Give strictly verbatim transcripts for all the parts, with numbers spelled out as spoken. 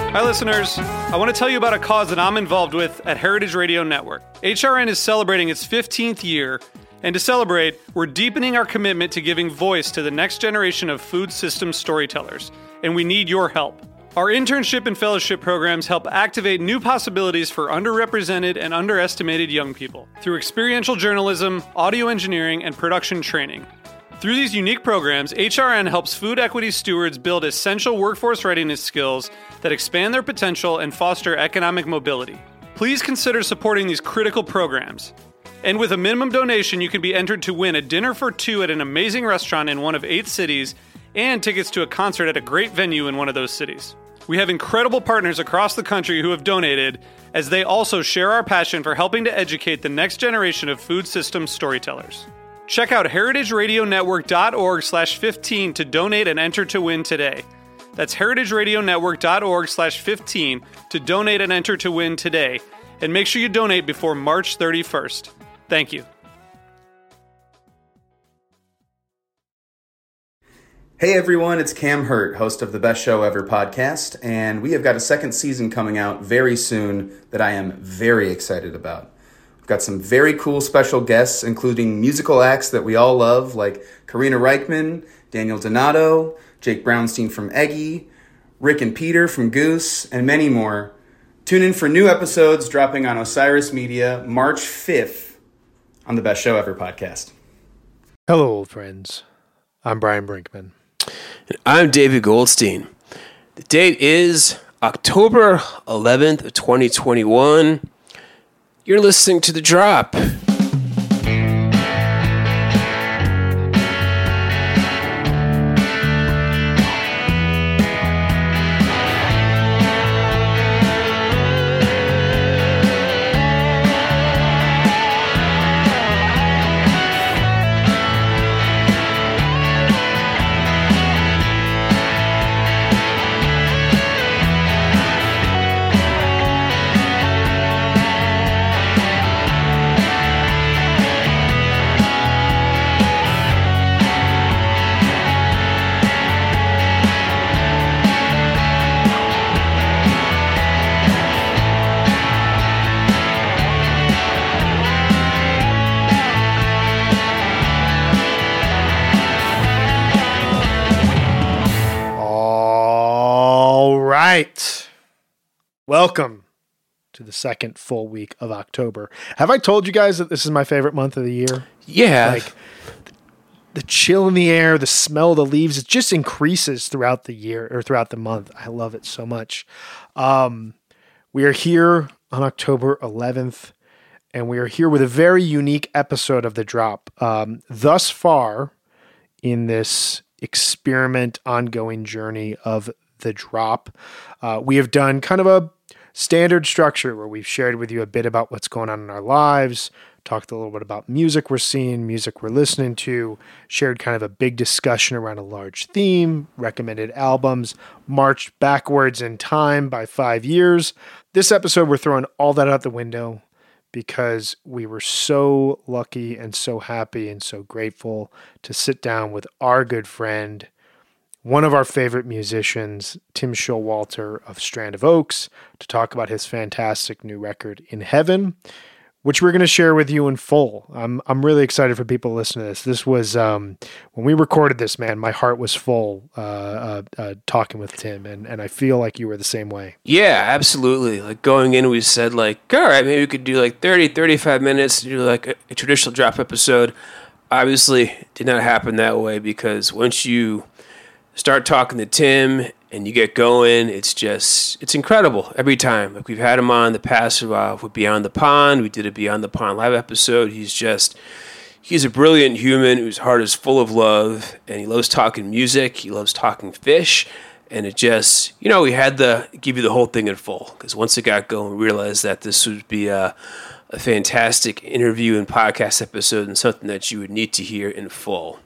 Hi, listeners. I want to tell you about a cause that I'm involved with at Heritage Radio Network. H R N is celebrating its fifteenth year, and to celebrate, we're deepening our commitment to giving voice to the next generation of food systems storytellers, and we need your help. Our internship and fellowship programs help activate new possibilities for underrepresented and underestimated young people through experiential journalism, audio engineering, and production training. Through these unique programs, H R N helps food equity stewards build essential workforce readiness skills that expand their potential and foster economic mobility. Please consider supporting these critical programs. And with a minimum donation, you can be entered to win a dinner for two at an amazing restaurant in one of eight cities and tickets to a concert at a great venue in one of those cities. We have incredible partners across the country who have donated, as they also share our passion for helping to educate the next generation of food systems storytellers. Check out heritageradionetwork.org slash 15 to donate and enter to win today. That's heritageradionetwork.org slash 15 to donate and enter to win today. And make sure you donate before March thirty-first. Thank you. Hey everyone, it's Cam Hurt, host of the Best Show Ever podcast, and we have got a second season coming out very soon that I am very excited about. We've got some very cool special guests, including musical acts that we all love, like Karina Reichman, Daniel Donato, Jake Brownstein from Eggy, Rick and Peter from Goose, and many more. Tune in for new episodes dropping on Osiris Media March fifth on the Best Show Ever podcast. Hello, old friends. I'm Brian Brinkman. And I'm David Goldstein. The date is October eleventh, twenty twenty-one. You're listening to The Drop. Welcome to the second full week of October. Have I told you guys that this is my favorite month of the year? Yeah. Like the chill in the air, the smell of the leaves, it just increases throughout the year or throughout the month. I love it so much. Um, we are here on October eleventh, and we are here with a very unique episode of The Drop. Um, thus far in this experiment, ongoing journey of The Drop, uh, we have done kind of a standard structure where we've shared with you a bit about what's going on in our lives, talked a little bit about music we're seeing, music we're listening to, shared kind of a big discussion around a large theme, recommended albums, marched backwards in time by five years. This episode, we're throwing all that out the window because we were so lucky and so happy and so grateful to sit down with our good friend, one of our favorite musicians, Tim Showalter of Strand of Oaks, to talk about his fantastic new record, In Heaven, which we're going to share with you in full. I'm I'm really excited for people to listen to this. This was, um, when we recorded this, man, my heart was full uh, uh, uh, talking with Tim, and, and I feel like you were the same way. Yeah, absolutely. Like going in, we said like, all right, maybe we could do like thirty, thirty-five minutes, do like a, a traditional Drop episode. Obviously, it did not happen that way because once you start talking to Tim and you get going, it's just, it's incredible every time. Like we've had him on the past uh, with Beyond the Pond. We did a Beyond the Pond live episode. He's just, he's a brilliant human whose heart is full of love, and he loves talking music. He loves talking fish. And it just, you know, we had to give you the whole thing in full because once it got going, we realized that this would be a, a fantastic interview and podcast episode and something that you would need to hear in full.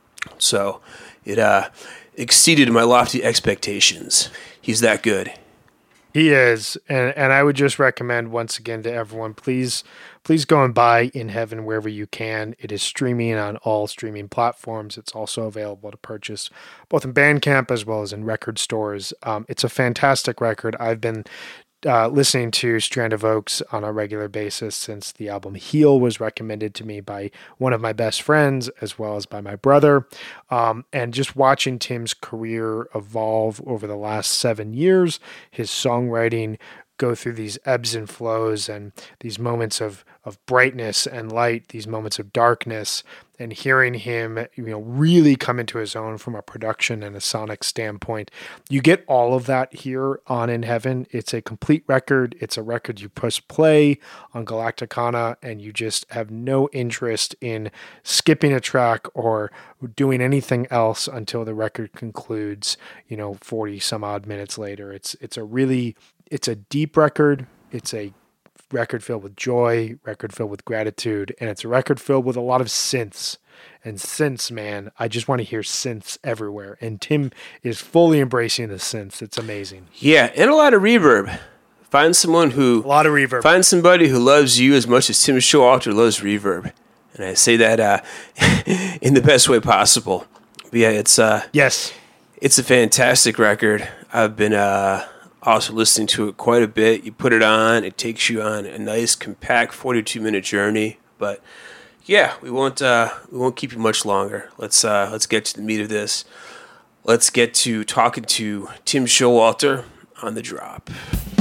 So it, uh, exceeded my lofty expectations. He's that good. He is, and and I would just recommend once again to everyone, please, please go and buy In Heaven wherever you can. It is streaming on all streaming platforms. It's also available to purchase both in Bandcamp as well as in record stores. Um, it's a fantastic record. I've been uh, listening to Strand of Oaks on a regular basis since the album Heal was recommended to me by one of my best friends as well as by my brother. Um, and just watching Tim's career evolve over the last seven years, his songwriting go through these ebbs and flows and these moments of of brightness and light, these moments of darkness, and hearing him, you know, really come into his own from a production and a sonic standpoint. You get all of that here on In Heaven. It's a complete record. It's a record you push play on Galacticana and you just have no interest in skipping a track or doing anything else until the record concludes, you know, forty some odd minutes later. It's it's a really It's a deep record. It's a record filled with joy, record filled with gratitude, and it's a record filled with a lot of synths. And synths, man, I just want to hear synths everywhere. And Tim is fully embracing the synths. It's amazing. Yeah, and a lot of reverb. Find someone who... A lot of reverb. Find somebody who loves you as much as Tim Showalter loves reverb. And I say that uh, in the best way possible. But yeah, it's... Uh, yes. It's a fantastic record. I've been... Uh, Also listening to it quite a bit. You put it on, it takes you on a nice, compact forty-two minute journey. But yeah, we won't uh, we won't keep you much longer. Let's uh, let's get to the meat of this. Let's get to talking to Tim Showalter on The Drop.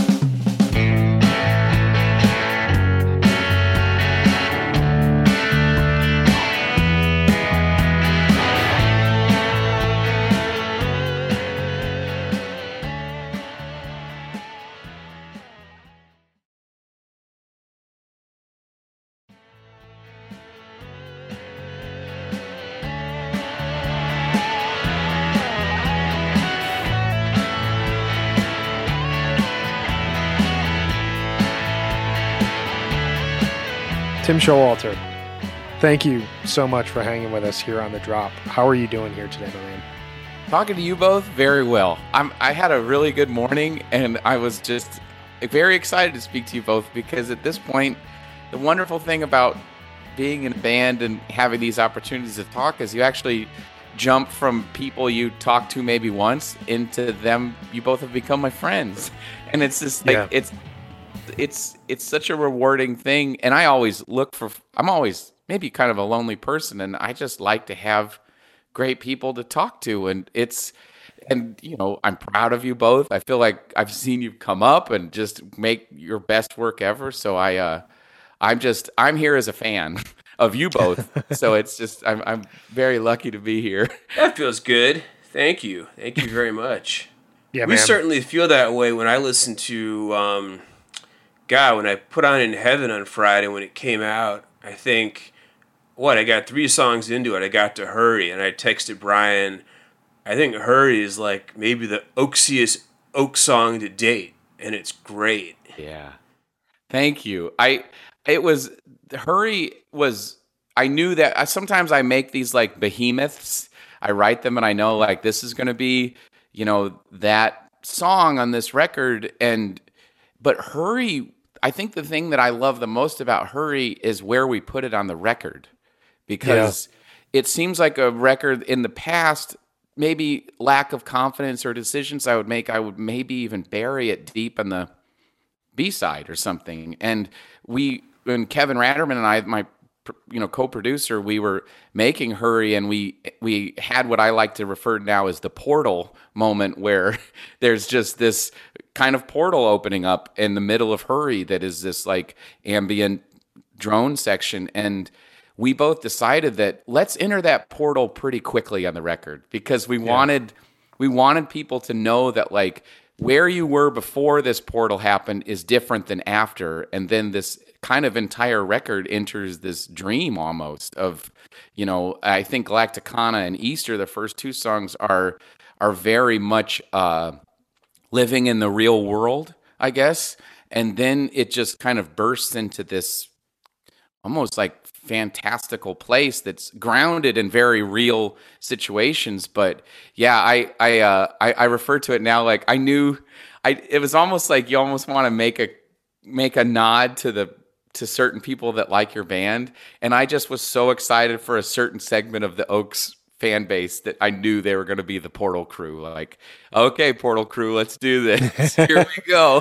Tim Showalter, thank you so much for hanging with us here on The Drop. How are you doing here today, man? Talking to you both very well. I'm, I had a really good morning, and I was just very excited to speak to you both because at this point, the wonderful thing about being in a band and having these opportunities to talk is you actually jump from people you talk to maybe once into them. You both have become my friends, and it's just like yeah. it's. It's it's such a rewarding thing, and I always look for. I'm always maybe kind of a lonely person, and I just like to have great people to talk to, and it's and you know I'm proud of you both. I feel like I've seen you come up and just make your best work ever. So I uh, I'm just I'm here as a fan of you both. So it's just I'm I'm very lucky to be here. That feels good. Thank you. Thank you very much. Yeah, we man. certainly feel that way when I listen to. Um, God, when I put on In Heaven on Friday when it came out, I think, what, I got three songs into it. I got to Hurry, and I texted Brian, I think Hurry is like maybe the oaksiest oak song to date, and it's great. Yeah. Thank you. I, it was, Hurry was, I knew that, I, sometimes I make these like behemoths. I write them and I know like this is going to be, you know, that song on this record, and, but Hurry, I think the thing that I love the most about Hurry is where we put it on the record, because yeah. it seems like a record in the past, maybe lack of confidence or decisions I would make, I would maybe even bury it deep in the B-side or something. And we, when Kevin Ratterman and I, my you know co-producer, we were making Hurry, and we we had what I like to refer to now as the portal moment, where there's just this kind of portal opening up in the middle of Hurry that is this like ambient drone section, and we both decided that let's enter that portal pretty quickly on the record, because we yeah. wanted we wanted people to know that like where you were before this portal happened is different than after, and then this kind of entire record enters this dream almost of, you know, I think Galacticana and Easter, the first two songs are are very much uh, living in the real world, I guess. And then it just kind of bursts into this almost like fantastical place that's grounded in very real situations. But yeah, I I uh, I, I refer to it now like I knew I. It was almost like you almost want to make a make a nod to the to certain people that like your band, and I just was so excited for a certain segment of the Oaks fan base that I knew they were going to be the Portal Crew. Like, okay, Portal Crew, let's do this. Here we go.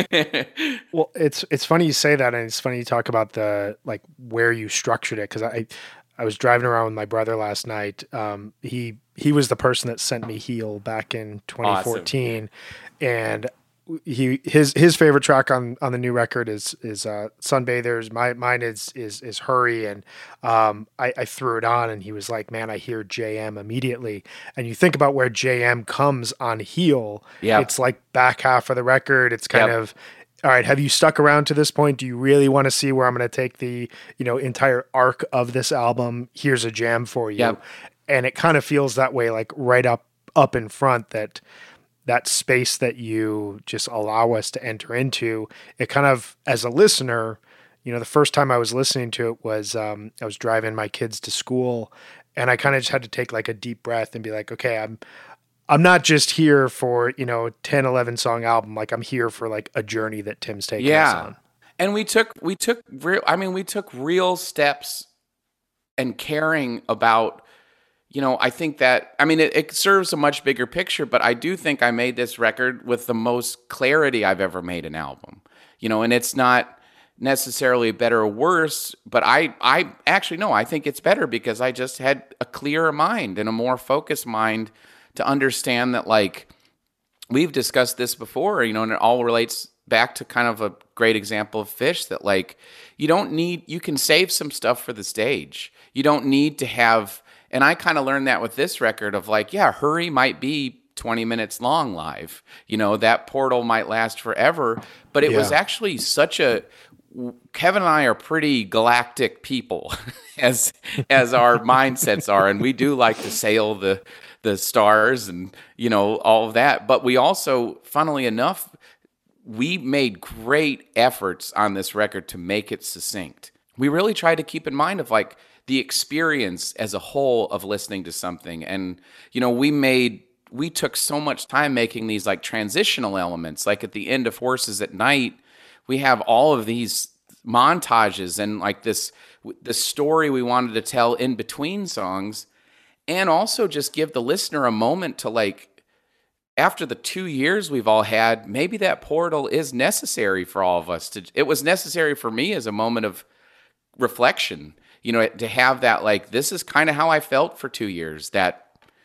Well, it's it's funny you say that, and it's funny you talk about the like where you structured it, because I I was driving around with my brother last night. Um, he he was the person that sent me Heal back in twenty fourteen, awesome. And he his his favorite track on on the new record is is uh Sunbathers. My mine is is is Hurry, and um I, I threw it on and he was like, man, I hear J M immediately. And you think about where J M comes on Heal, yeah, it's like back half of the record. It's kind yep. of, all right, have you stuck around to this point? Do you really want to see where I'm going to take the, you know, entire arc of this album? Here's a jam for you. Yep. And it kind of feels that way, like right up up in front, that that space that you just allow us to enter into. It kind of, as a listener, you know, the first time I was listening to it was, um, I was driving my kids to school, and I kind of just had to take like a deep breath and be like, okay, I'm, I'm not just here for, you know, ten, eleven song album. Like, I'm here for like a journey that Tim's taking yeah. us on. And we took, we took real, I mean, we took real steps and caring about, you know, I think that, I mean, it, it serves a much bigger picture, but I do think I made this record with the most clarity I've ever made an album, you know, and it's not necessarily better or worse, but I, I actually, no, I think it's better because I just had a clearer mind and a more focused mind to understand that, like, we've discussed this before, you know, and it all relates back to kind of a great example of Phish, that, like, you don't need, you can save some stuff for the stage. You don't need to have, and I kind of learned that with this record of like, yeah, Hurry might be twenty minutes long live. You know, that Portal might last forever. But it yeah. was actually such a, Kevin and I are pretty galactic people as as our mindsets are. And we do like to sail the the stars and, you know, all of that. But we also, funnily enough, we made great efforts on this record to make it succinct. We really tried to keep in mind of like, the experience as a whole of listening to something. And, you know, we made, we took so much time making these like transitional elements. Like at the end of Horses at Night, we have all of these montages and like this, the story we wanted to tell in between songs, and also just give the listener a moment to like, after the two years we've all had, maybe that Portal is necessary for all of us. To, it was necessary for me as a moment of reflection. You know, to have that, like, this is kind of how I felt for two years, that,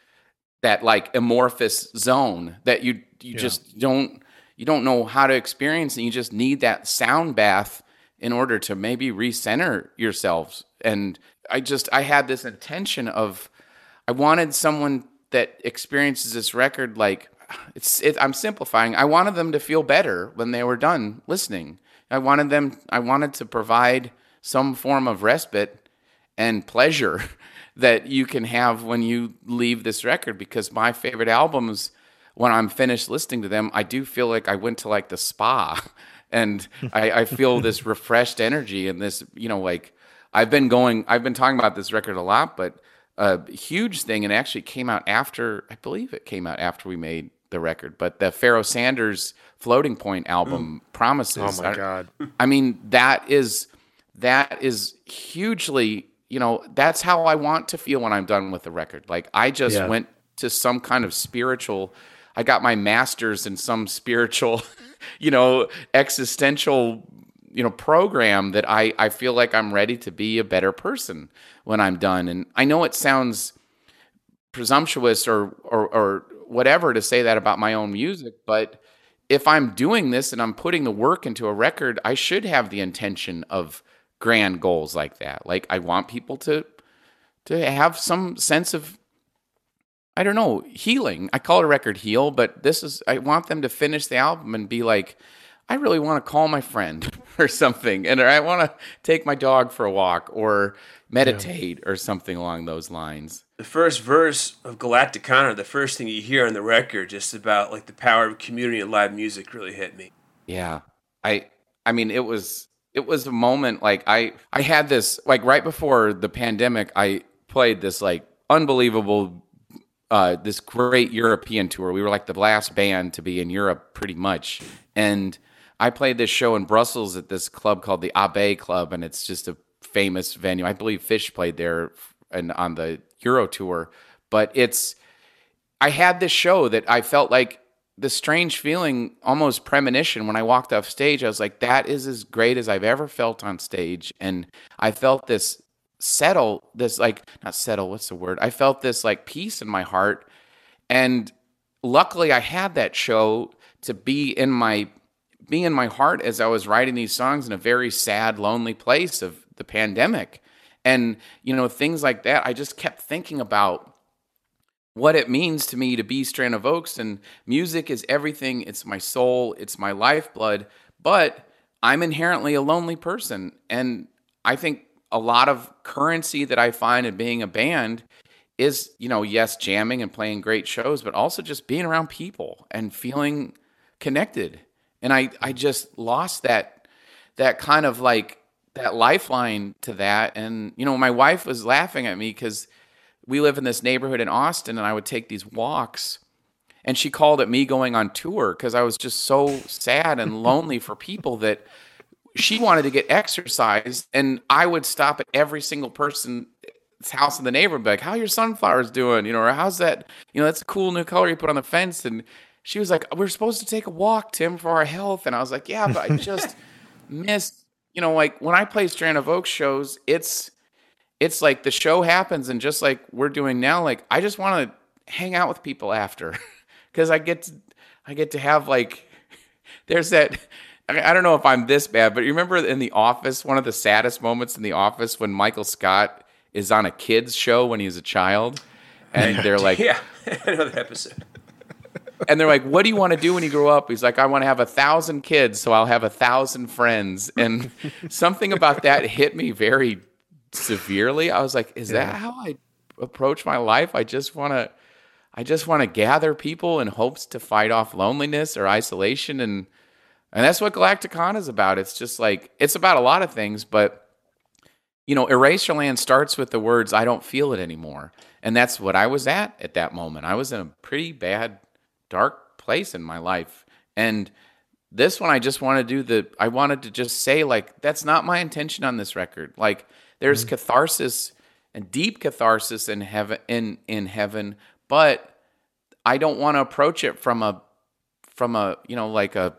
that like amorphous zone that you, you yeah. just don't, you don't know how to experience, and you just need that sound bath in order to maybe recenter yourselves. And I just, I had this intention of, I wanted someone that experiences this record, like, it's, it, I'm simplifying. I wanted them to feel better when they were done listening. I wanted them, I wanted to provide some form of respite and pleasure that you can have when you leave this record, because my favorite albums, when I'm finished listening to them, I do feel like I went to like the spa, and I, I feel this refreshed energy and this, you know, like I've been going, I've been talking about this record a lot, but a huge thing, and it actually came out after, I believe it came out after we made the record, but the Pharoah Sanders Floating Point album, mm. Promises. Oh my God. I, I mean, that is, that is hugely, you know, that's how I want to feel when I'm done with the record. Like, I just yeah. went to some kind of spiritual, I got my master's in some spiritual, you know, existential, you know, program that I, I feel like I'm ready to be a better person when I'm done. And I know it sounds presumptuous or, or, or whatever to say that about my own music, but if I'm doing this and I'm putting the work into a record, I should have the intention of grand goals like that. Like, I want people to to have some sense of, I don't know, healing. I call it a record Heal, but this is, I want them to finish the album and be like, I really want to call my friend or something, and or I want to take my dog for a walk or meditate yeah. or something along those lines. The first verse of Galacticana, the first thing you hear on the record, just about like the power of community and live music, really hit me. Yeah. I I mean, it was it was a moment like I I had this like right before the pandemic. I played this like unbelievable, uh, this great European tour. We were like the last band to be in Europe, pretty much, and I played this show in Brussels at this club called the Abbé Club, and it's just a famous venue. I believe Fish played there and on the Euro tour, but it's I had this show that I felt like the strange feeling, almost premonition, when I walked off stage. I was like, that is as great as I've ever felt on stage. And I felt this settle, this like, not settle, what's the word? I felt this like peace in my heart. And luckily I had that show to be in my, be in my heart as I was writing these songs in a very sad, lonely place of the pandemic. And, you know, things like that, I just kept thinking about what it means to me to be Strand of Oaks, and music is everything. It's my soul. It's my lifeblood, but I'm inherently a lonely person. And I think a lot of currency that I find in being a band is, you know, yes, jamming and playing great shows, but also just being around people and feeling connected. And I, I just lost that, that kind of like that lifeline to that. And, you know, my wife was laughing at me because we live in this neighborhood in Austin, and I would take these walks, and she called it me going on tour because I was just so sad and lonely for people that she wanted to get exercise, and I would stop at every single person's house in the neighborhood, be like, "How are your sunflowers doing?" You know, or "How's that? You know, that's a cool new color you put on the fence." And she was like, "We're supposed to take a walk, Tim, for our health." And I was like, "Yeah, but I just miss, you know, like when I play Strand of Oaks shows, it's." It's like the show happens, and just like we're doing now, like I just want to hang out with people after, because I get to, I get to have like, there's that. I don't know if I'm this bad, but you remember in The Office, one of the saddest moments in The Office when Michael Scott is on a kids show when he was a child, and they're like, yeah, I know that episode. And they're like, "What do you want to do when you grow up?" He's like, "I want to have a thousand kids, so I'll have a thousand friends." And something about that hit me very severely. I was like, is Yeah. that how I approach my life? I just want to I just want to gather people in hopes to fight off loneliness or isolation, and and that's what Galacticon is about. It's just like it's about a lot of things, but you know, Eraserland starts with the words "I don't feel it anymore." And that's what I was at at that moment. I was in a pretty bad dark place in my life. And this one I just want to do the I wanted to just say like that's not my intention on this record. Like there's mm-hmm. catharsis and deep catharsis in heaven, in, in heaven, but I don't want to approach it from a, from a, you know, like a,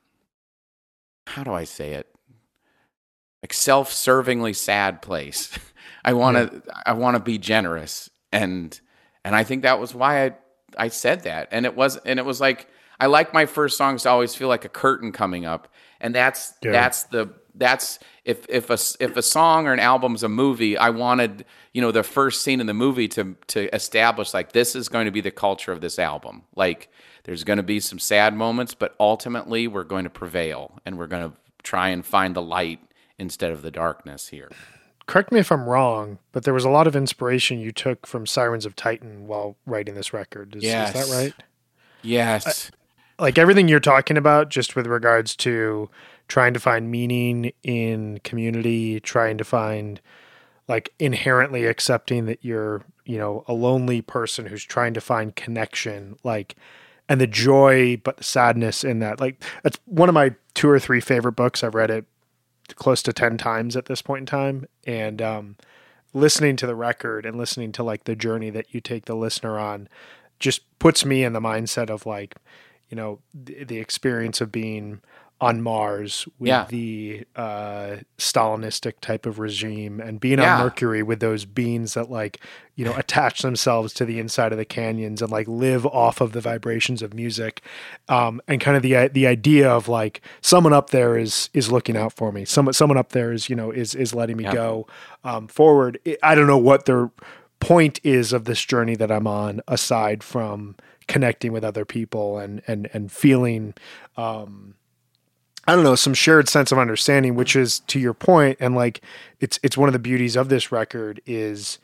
how do I say it? Like self-servingly sad place. I want to, yeah. I want to be generous. And, and I think that was why I, I said that. And it was, and it was like, I like my first songs to always feel like a curtain coming up. And that's, yeah. that's the, That's if if a if a song or an album's a movie, I wanted, you know, the first scene in the movie to to establish like this is going to be the culture of this album. Like there's going to be some sad moments, but ultimately we're going to prevail and we're going to try and find the light instead of the darkness here. Correct me if I'm wrong, but there was a lot of inspiration you took from Sirens of Titan while writing this record. Is, yes. is that right? Yes. I, like everything you're talking about, just with regards to trying to find meaning in community, trying to find like inherently accepting that you're, you know, a lonely person who's trying to find connection, like, and the joy, but the sadness in that. Like, that's one of my two or three favorite books. I've read it close to ten times at this point in time. And um, listening to the record and listening to like the journey that you take the listener on just puts me in the mindset of like, you know, the, the experience of being on Mars with yeah. the uh, Stalinistic type of regime, and being yeah. on Mercury with those beings that like, you know, attach themselves to the inside of the canyons and like live off of the vibrations of music. Um, and kind of the, the idea of like someone up there is, is looking out for me. Someone, someone up there is, you know, is, is letting me yeah. go um, forward. I don't know what their point is of this journey that I'm on, aside from connecting with other people and, and, and feeling, um, I don't know, some shared sense of understanding, which is to your point. And like, it's, it's one of the beauties of this record is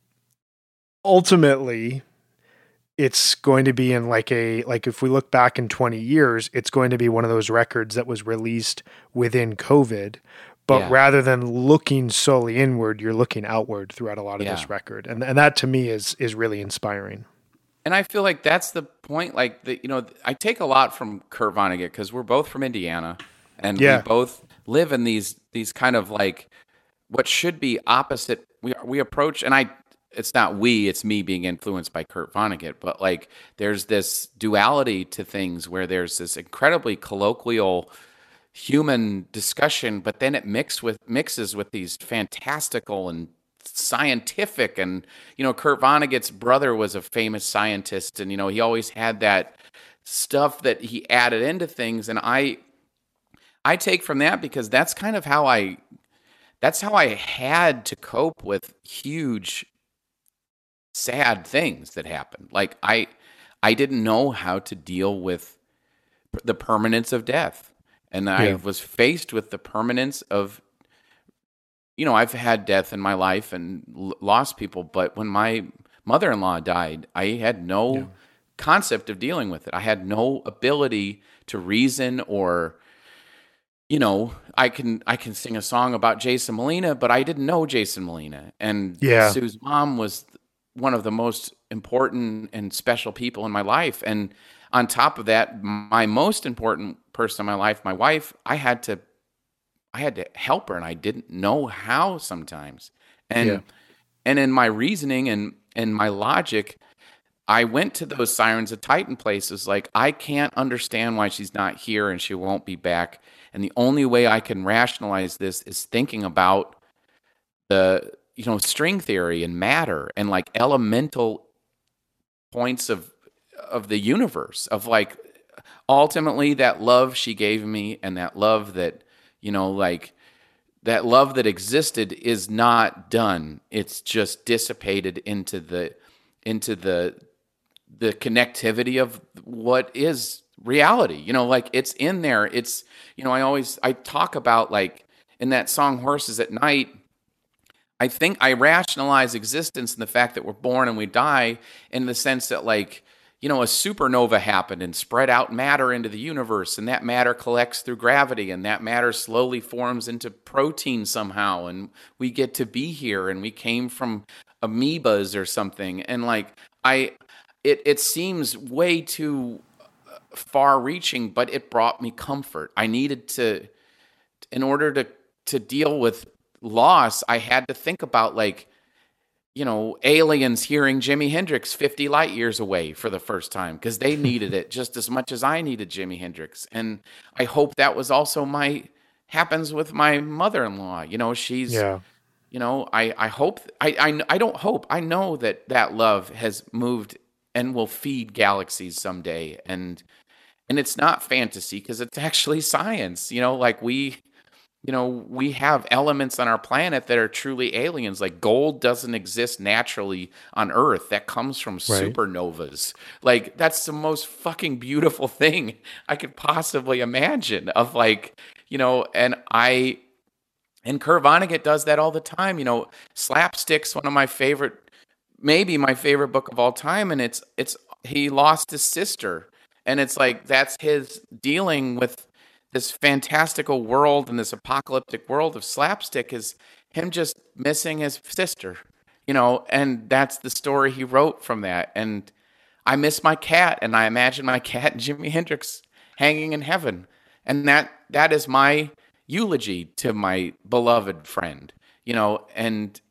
ultimately it's going to be in like a, like if we look back in twenty years, it's going to be one of those records that was released within COVID, But Yeah. rather than looking solely inward, you're looking outward throughout a lot of Yeah. this record. And and that to me is is really inspiring. And I feel like that's the point. Like, the, you know, I take a lot from Kurt Vonnegut because we're both from Indiana, and Yeah. we both live in these these kind of like what should be opposite. We we approach, and I. It's not we. It's me being influenced by Kurt Vonnegut. But like, there's this duality to things where there's this incredibly colloquial human discussion, but then it mixed with mixes with these fantastical and scientific. And you know, Kurt Vonnegut's brother was a famous scientist, and you know, he always had that stuff that he added into things. And I I take from that because that's kind of how I that's how I had to cope with huge sad things that happened. Like I I didn't know how to deal with the permanence of death. And I Yeah. was faced with the permanence of, you know, I've had death in my life and l- lost people, but when my mother-in-law died, I had no Yeah. concept of dealing with it. I had no ability to reason or, you know, I can I can sing a song about Jason Molina, but I didn't know Jason Molina. And Yeah. Sue's mom was one of the most important and special people in my life. And on top of that, my most important person in my life, my wife, I had to I had to help her, and I didn't know how sometimes. And Yeah. and in my reasoning and and my logic, I went to those Sirens of Titan places like, I can't understand why she's not here and she won't be back. And the only way I can rationalize this is thinking about the, you know, string theory and matter and like elemental points of of the universe, of like ultimately that love she gave me and that love that, you know, like that love that existed is not done. It's just dissipated into the into the the connectivity of what is reality. You know, like it's in there. It's, you know, I always I talk about like in that song Horses at Night, I think I rationalize existence in the fact that we're born and we die, in the sense that like, you know, a supernova happened and spread out matter into the universe, and that matter collects through gravity, and that matter slowly forms into protein somehow, and we get to be here, and we came from amoebas or something. And like I it it seems way too far reaching, but it brought me comfort. I needed to, in order to to deal with loss, I had to think about like, you know, aliens hearing Jimi Hendrix fifty light years away for the first time because they needed it just as much as I needed Jimi Hendrix. And I hope that was also my happens with my mother-in-law. You know, she's, Yeah. you know, I, I hope, I, I, I don't hope, I know that that love has moved and will feed galaxies someday. And, and it's not fantasy because it's actually science, you know, like we, you know, we have elements on our planet that are truly aliens. Like gold doesn't exist naturally on Earth. That comes from supernovas. Like that's the most fucking beautiful thing I could possibly imagine of like, you know, and I, and Kurt Vonnegut does that all the time. You know, Slapstick's one of my favorite, maybe my favorite book of all time. And it's, it's, he lost his sister. And it's like, that's his dealing with this fantastical world and this apocalyptic world of Slapstick is him just missing his sister, you know, and that's the story he wrote from that. And I miss my cat, and I imagine my cat and Jimi Hendrix hanging in heaven. And that that is my eulogy to my beloved friend, you know, and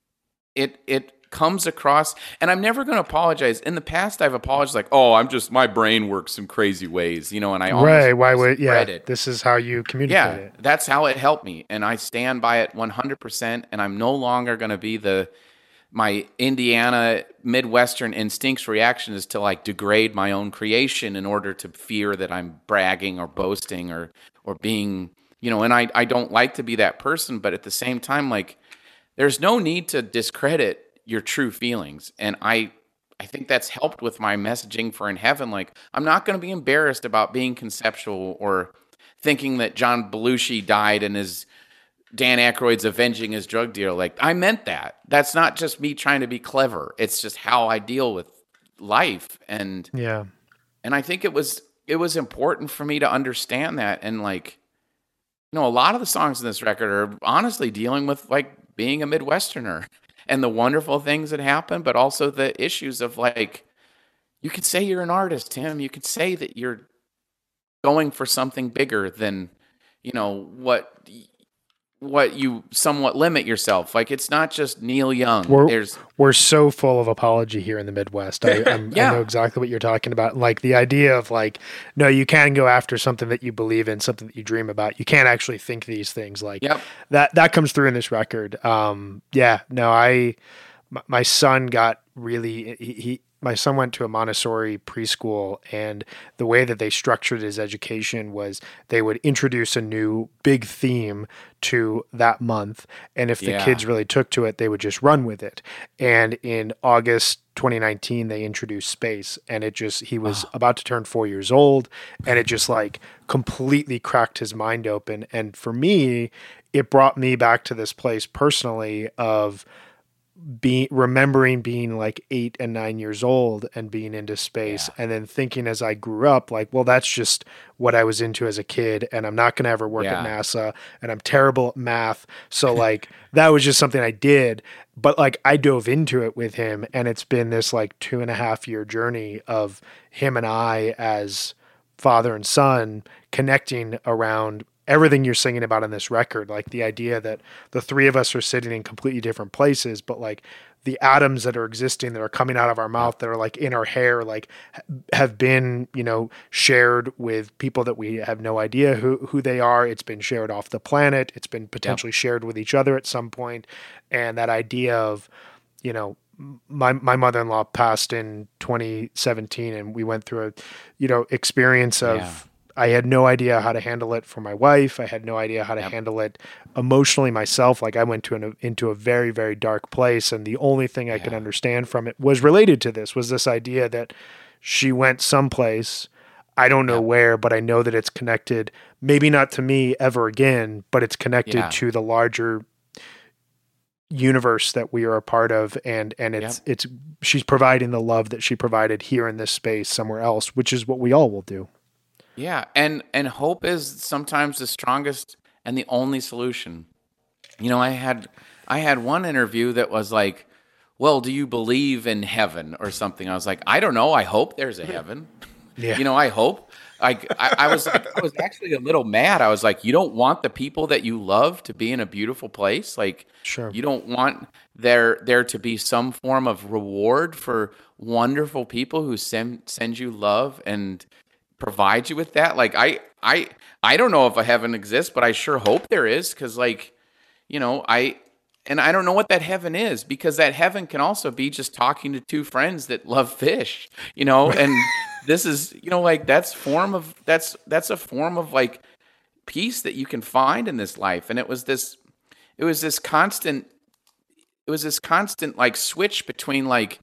it it comes across, and I'm never going to apologize. In the past, I've apologized like, oh, I'm just, my brain works in crazy ways, you know, and I almost Right. Why would, yeah, it. this is how you communicate Yeah, it. that's how it helped me, and I stand by it one hundred percent. And I'm no longer going to be the my Indiana Midwestern instincts reaction is to like degrade my own creation in order to fear that I'm bragging or boasting or or being, you know. And I I don't like to be that person, but at the same time, like, there's no need to discredit your true feelings. And I I think that's helped with my messaging for In Heaven. Like, I'm not going to be embarrassed about being conceptual or thinking that John Belushi died and is Dan Aykroyd's avenging his drug dealer. Like, I meant that. That's not just me trying to be clever. It's just how I deal with life. And Yeah. and I think it was it was important for me to understand that and like, you know, a lot of the songs in this record are honestly dealing with like being a Midwesterner and the wonderful things that happen, but also the issues of like, you could say you're an artist, Tim. You could say that you're going for something bigger than, you know, what what you somewhat limit yourself. Like, it's not just Neil Young. We're, There's we're so full of apology here in the Midwest. I, I'm, Yeah. I know exactly what you're talking about. Like the idea of like, no, you can go after something that you believe in, something that you dream about. You can't actually think these things. Like Yep. that, that comes through in this record. Um, yeah, no, I, my, my son got really, he, he my son went to a Montessori preschool, and the way that they structured his education was they would introduce a new big theme to that month. And if the Yeah. kids really took to it, they would just run with it. And in August twenty nineteen, they introduced space, and it just, he was about to turn four years old, and it just like completely cracked his mind open. And for me, it brought me back to this place personally of being remembering being like eight and nine years old and being into space, Yeah. and then thinking as I grew up, like, well, that's just what I was into as a kid, and I'm not going to ever work Yeah. at NASA, and I'm terrible at math. So like that was just something I did, but like I dove into it with him, and it's been this like two and a half year journey of him and I as father and son connecting around everything you're singing about in this record. Like the idea that the three of us are sitting in completely different places, but like the atoms that are existing, that are coming out of our mouth, that are like in our hair, like have been, you know, shared with people that we have no idea who, who they are. It's been shared off the planet. It's been potentially yep. shared with each other at some point. And that idea of, you know, my, my mother-in-law passed in twenty seventeen, and we went through a, you know, experience of, yeah. I had no idea how to handle it for my wife. I had no idea how to yep. handle it emotionally myself. Like I went to an, into a very, very dark place. And the only thing I yeah. could understand from it was related to this, was this idea that she went someplace, I don't know yep. where, but I know that it's connected, maybe not to me ever again, but it's connected yeah. to the larger universe that we are a part of. And, and it's, yep. it's, she's providing the love that she provided here in this space somewhere else, which is what we all will do. Yeah, and and hope is sometimes the strongest and the only solution. You know, I had I had one interview that was like, "Well, do you believe in heaven or something?" I was like, "I don't know. I hope there's a heaven." Yeah. You know, I hope. Like I, I was like, I was actually a little mad. I was like, "You don't want the people that you love to be in a beautiful place? Like, sure. You don't want there there to be some form of reward for wonderful people who send send you love and provide you with that?" Like I, I, I don't know if a heaven exists, but I sure hope there is. Cause like, you know, I, and I don't know what that heaven is, because that heaven can also be just talking to two friends that love fish, you know, and this is, you know, like that's form of, that's, that's a form of like peace that you can find in this life. And it was this, it was this constant, it was this constant like switch between like,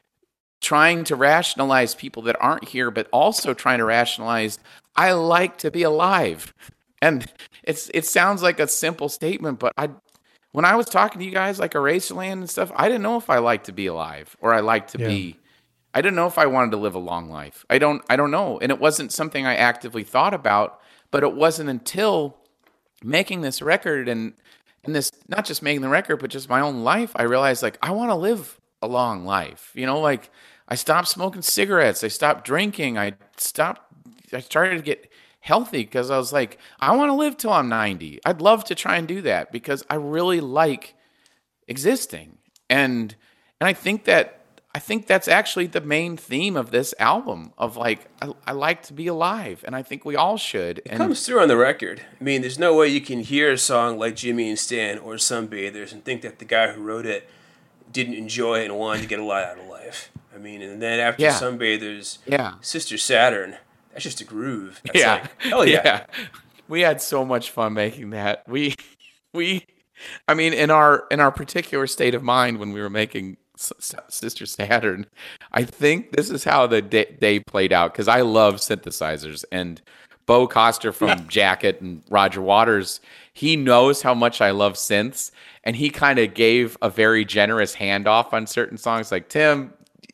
trying to rationalize people that aren't here, but also trying to rationalize, I like to be alive. And it's it sounds like a simple statement, but I when I was talking to you guys like Eraserland and stuff, I didn't know if I liked to be alive or I liked to yeah. be I didn't know if I wanted to live a long life. I don't I don't know. And it wasn't something I actively thought about, but it wasn't until making this record and and this not just making the record, but just my own life, I realized like I want to live a long life. You know, like I stopped smoking cigarettes. I stopped drinking. I stopped, I started to get healthy because I was like, I want to live till I'm ninety. I'd love to try and do that because I really like existing. And, and I think that, I think that's actually the main theme of this album of like, I, I like to be alive. And I think we all should. It and comes through on the record. I mean, there's no way you can hear a song like Jimmy and Stan or Sunbathers and think that the guy who wrote it didn't enjoy it and wanted to get a lot out of life. I mean, and then after yeah. Sunbathers, yeah. Sister Saturn, that's just a groove. That's yeah. like, hell yeah. yeah. We had so much fun making that. We, we, I mean, in our, in our particular state of mind when we were making S- Sister Saturn, I think this is how the day, day played out. Cause I love synthesizers, and Bo Coster from Jacket and Roger Waters, he knows how much I love synths. And he kind of gave a very generous handoff on certain songs. Like, Tim,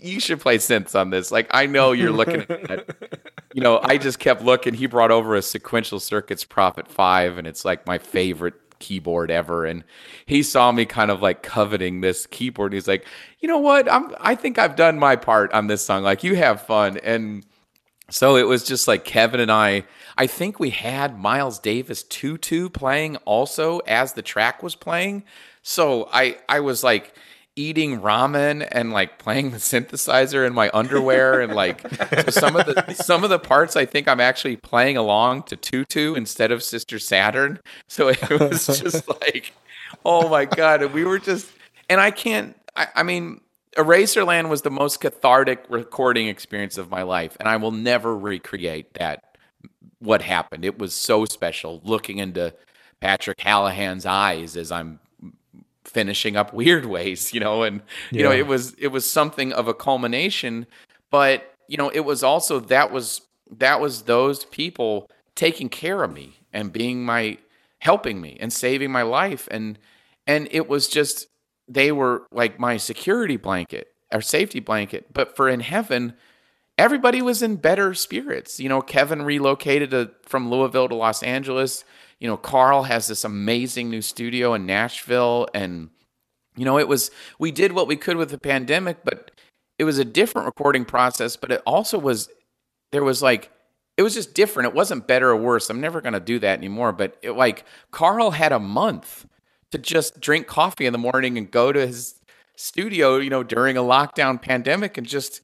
you should play synths on this. Like, I know you're looking at that. You know, I just kept looking. He brought over a Sequential Circuits Prophet five, and it's like my favorite keyboard ever. And he saw me kind of like coveting this keyboard. And he's like, you know what? I'm, I think I've done my part on this song. Like, you have fun. And so it was just like Kevin and I, I think we had Miles Davis Tutu playing also as the track was playing. So I, I was like eating ramen and like playing the synthesizer in my underwear. And like, so some of the, some of the parts, I think I'm actually playing along to Tutu instead of Sister Saturn. So it was just like, oh my God. And we were just, and I can't, I, I mean, Eraserland was the most cathartic recording experience of my life, and I will never recreate that, what happened. It was so special looking into Patrick Hallahan's eyes as I'm finishing up Weird Ways, you know, and, you yeah. know, it was, it was something of a culmination, but, you know, it was also, that was, that was those people taking care of me and being my, helping me and saving my life. And, and it was just, they were like my security blanket or safety blanket. But for In Heaven, everybody was in better spirits. You know, Kevin relocated to, from Louisville to Los Angeles. You know, Carl has this amazing new studio in Nashville. And, you know, it was, we did what we could with the pandemic, but it was a different recording process. But it also was, there was like, it was just different. It wasn't better or worse. I'm never going to do that anymore. But it, like, Carl had a month to just drink coffee in the morning and go to his studio, you know, during a lockdown pandemic, and just,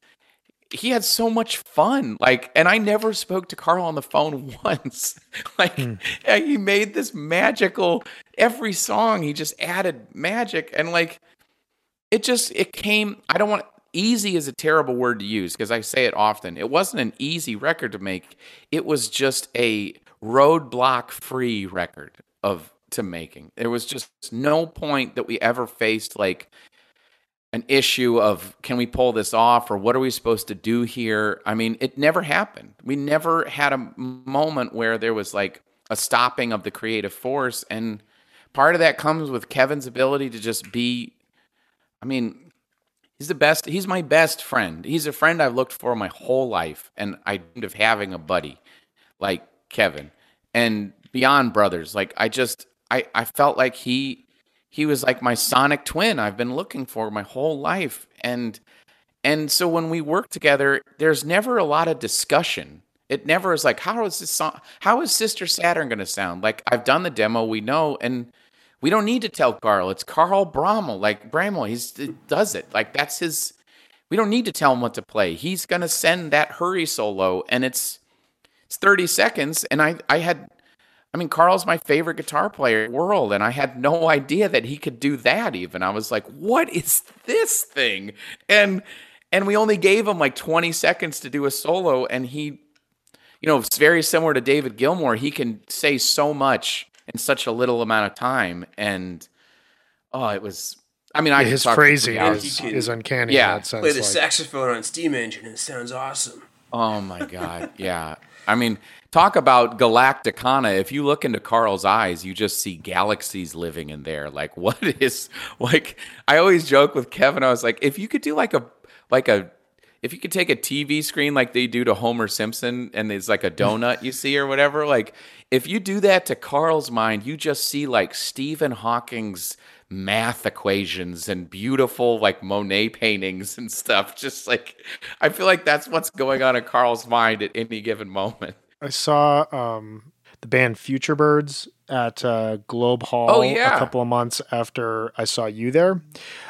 he had so much fun. Like, and I never spoke to Carl on the phone once. Like, mm. he made this magical, every song he just added magic, and like, it just, it came, I don't want, easy is a terrible word to use because I say it often. It wasn't an easy record to make. It was just a roadblock free record of to making. There was just no point that we ever faced like an issue of, can we pull this off, or what are we supposed to do here? I mean, it never happened. We never had a moment where there was like a stopping of the creative force. And part of that comes with Kevin's ability to just be, I mean, he's the best, he's my best friend. He's a friend I've looked for my whole life. And I dreamed of having a buddy like Kevin, and beyond brothers. Like, I just, I, I felt like he he was like my sonic twin I've been looking for my whole life. And and so when we work together, there's never a lot of discussion. It never is like, how is this song, how is Sister Saturn going to sound? Like, I've done the demo, we know, and we don't need to tell Carl. It's Carl Bramel, like Bramel, he's he does it. Like, that's his, we don't need to tell him what to play. He's going to send that hurry solo, and it's it's thirty seconds, and I I had I mean, Carl's my favorite guitar player in the world, and I had no idea that he could do that even. I was like, what is this thing? And and we only gave him like twenty seconds to do a solo, and he, you know, it's very similar to David Gilmour. He can say so much in such a little amount of time, and oh, it was, I mean, I yeah, his phrasing is, is uncanny. Yeah. In that sense, play the like. saxophone on Steam Engine, and it sounds awesome. Oh my God, yeah. I mean, talk about Galacticana. If you look into Carl's eyes, you just see galaxies living in there. Like, what is, like, I always joke with Kevin, I was like, if you could do like a, like a, if you could take a T V screen like they do to Homer Simpson, and there's like a donut you see or whatever, like, if you do that to Carl's mind, you just see like Stephen Hawking's math equations and beautiful like Monet paintings and stuff. Just like, I feel like that's what's going on in Carl's mind at any given moment. I saw um, the band Future Birds at uh, Globe Hall oh, yeah. a couple of months after I saw you there.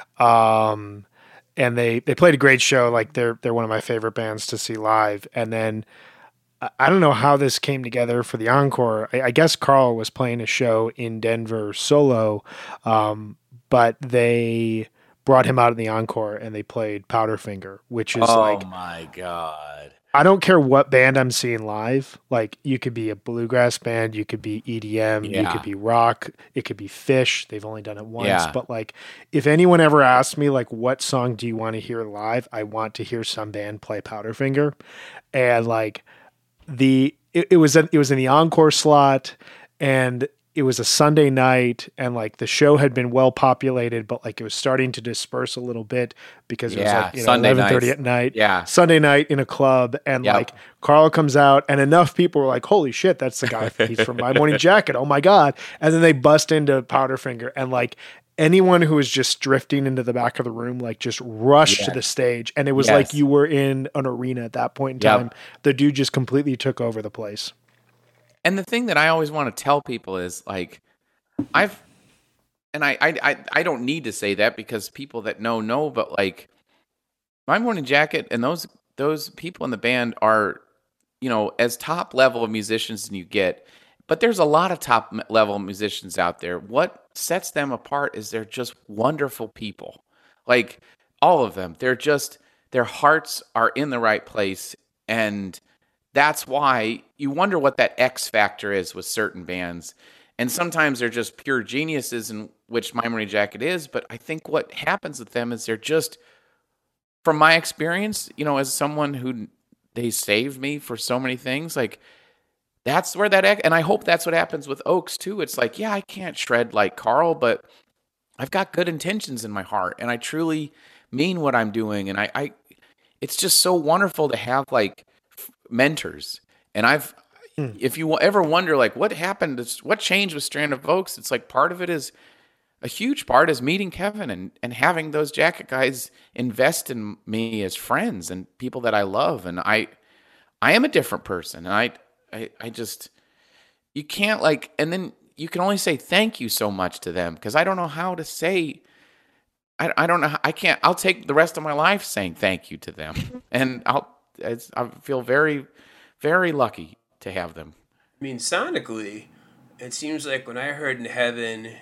Um, and they, they played a great show. Like, they're, they're one of my favorite bands to see live. And then I don't know how this came together for the encore. I, I guess Carl was playing a show in Denver solo, um, but they brought him out in the encore and they played Powderfinger, which is oh like, oh my God. I don't care what band I'm seeing live. Like, you could be a bluegrass band, you could be E D M, yeah. you could be rock, it could be Fish. They've only done it once. Yeah. But like, if anyone ever asked me, like, what song do you want to hear live? I want to hear some band play Powderfinger. And like, the, it, it was, a, it was in the encore slot, and it was a Sunday night and like the show had been well populated, but like it was starting to disperse a little bit because it Yeah, was like, you know, Sunday eleven thirty nights. at night. Yeah. Sunday night in a club. And Yep. like Carl comes out and enough people were like, holy shit, that's the guy. He's from My Morning Jacket. Oh my God. And then they bust into Powderfinger and like anyone who was just drifting into the back of the room, like just rushed Yes. to the stage. And it was Yes. like you were in an arena at that point in Yep. time. The dude just completely took over the place. And the thing that I always want to tell people is like, I've, and I, I, I, I don't need to say that because people that know know, but like, My Morning Jacket and those those people in the band are, you know, as top level of musicians than you get. But there's a lot of top m- level musicians out there. What sets them apart is they're just wonderful people. Like all of them, they're just their hearts are in the right place, and that's why you wonder what that X factor is with certain bands. And sometimes they're just pure geniuses, in which My Morning Jacket is. But I think what happens with them is they're just, from my experience, you know, as someone who they saved me for so many things, like that's where that, and I hope that's what happens with Oaks too. It's like, yeah, I can't shred like Carl, but I've got good intentions in my heart, and I truly mean what I'm doing. And I, I it's just so wonderful to have like f- mentors. And I've, if you ever wonder, like, what happened, to- what changed with Strand of Oaks, it's like part of it is, a huge part is meeting Kevin and, and having those Jacket guys invest in me as friends and people that I love. And I, I am a different person. And I, I, I just, you can't like, and then you can only say thank you so much to them because I don't know how to say, I, I don't know, how, I can't, I'll take the rest of my life saying thank you to them. And I'll, it's, I feel very, very lucky to have them. I mean, sonically, it seems like when I heard In Heaven,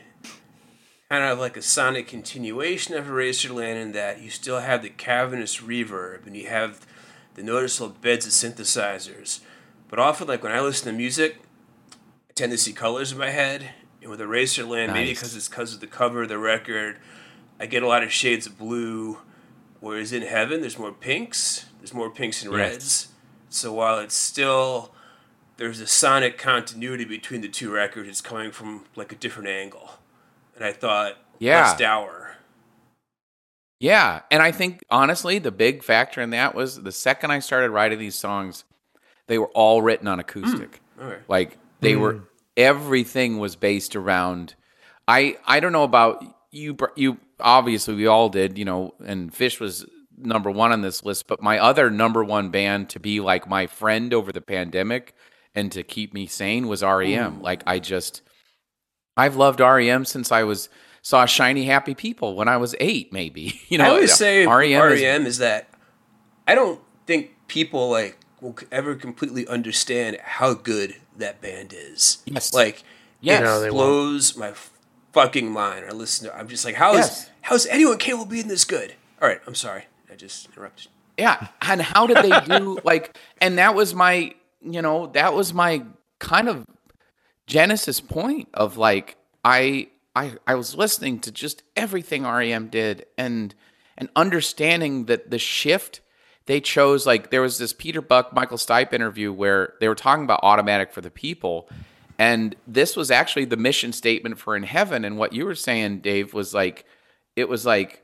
kind of like a sonic continuation of Eraserland in that you still have the cavernous reverb and you have the noticeable beds of synthesizers. But often, like when I listen to music, I tend to see colors in my head. And with Eraserland, Nice. maybe because it's because of the cover of the record, I get a lot of shades of blue. Whereas In Heaven, there's more pinks. There's more pinks and Yes. reds. So while it's still, there's a sonic continuity between the two records, it's coming from like a different angle. And I thought, Yeah. less dour. Yeah, and I think honestly the big factor in that was the second I started writing these songs, they were all written on acoustic. Okay. Like they were, everything was based around. I I don't know about you. br- You obviously we all did, you know, and Fish was number one on this list. But my other number one band to be like my friend over the pandemic and to keep me sane was R E M. Like I just, I've loved R E M since I was saw Shiny Happy People when I was eight, maybe. You know, I always say R E M R is- E M is that I don't think people like will ever completely understand how good that band is. Yes. Like Yes. it No, they won't. blows my fucking mind. I listen to I'm just like, how is Yes. how is anyone capable of being this good? All right, I'm sorry. I just interrupted. Yeah, and how did they do like? And that was my, you know, that was my kind of genesis point of like I I I was listening to just everything R E M did and and understanding that the shift they chose. Like there was this Peter Buck Michael Stipe interview where they were talking about Automatic for the People, and this was actually the mission statement for In Heaven. And what you were saying, Dave, was like it was like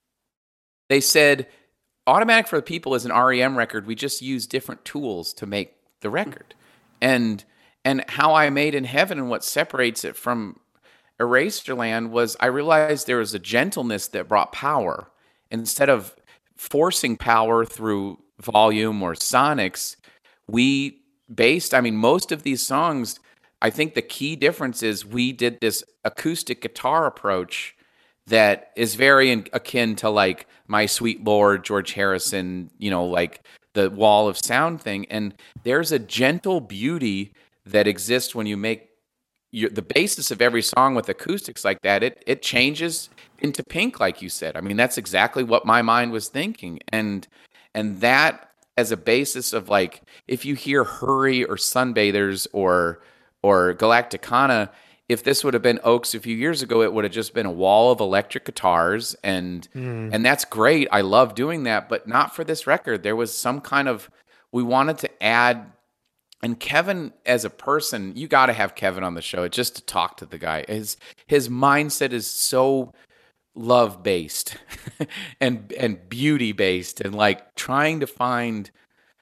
they said Automatic for the People is an R E M record. We just use different tools to make the record. And and how I made In Heaven and what separates it from Eraserland was I realized there was a gentleness that brought power. Instead of forcing power through volume or sonics, we based, I mean, most of these songs, I think the key difference is we did this acoustic guitar approach that is very in, akin to like My Sweet Lord, George Harrison, you know, like the Wall of Sound thing. And there's a gentle beauty that exists when you make your, the basis of every song with acoustics like that. It it changes into Pink, like you said. I mean, that's exactly what my mind was thinking. And and that as a basis of like, if you hear Hurry or Sunbathers or or Galacticana, if this would have been Oaks a few years ago, it would have just been a wall of electric guitars, and mm. and that's great. I love doing that, but not for this record. There was some kind of, we wanted to add And Kevin, as a person, you got to have Kevin on the show just to talk to the guy. His his mindset is so love based and and beauty based, and like trying to find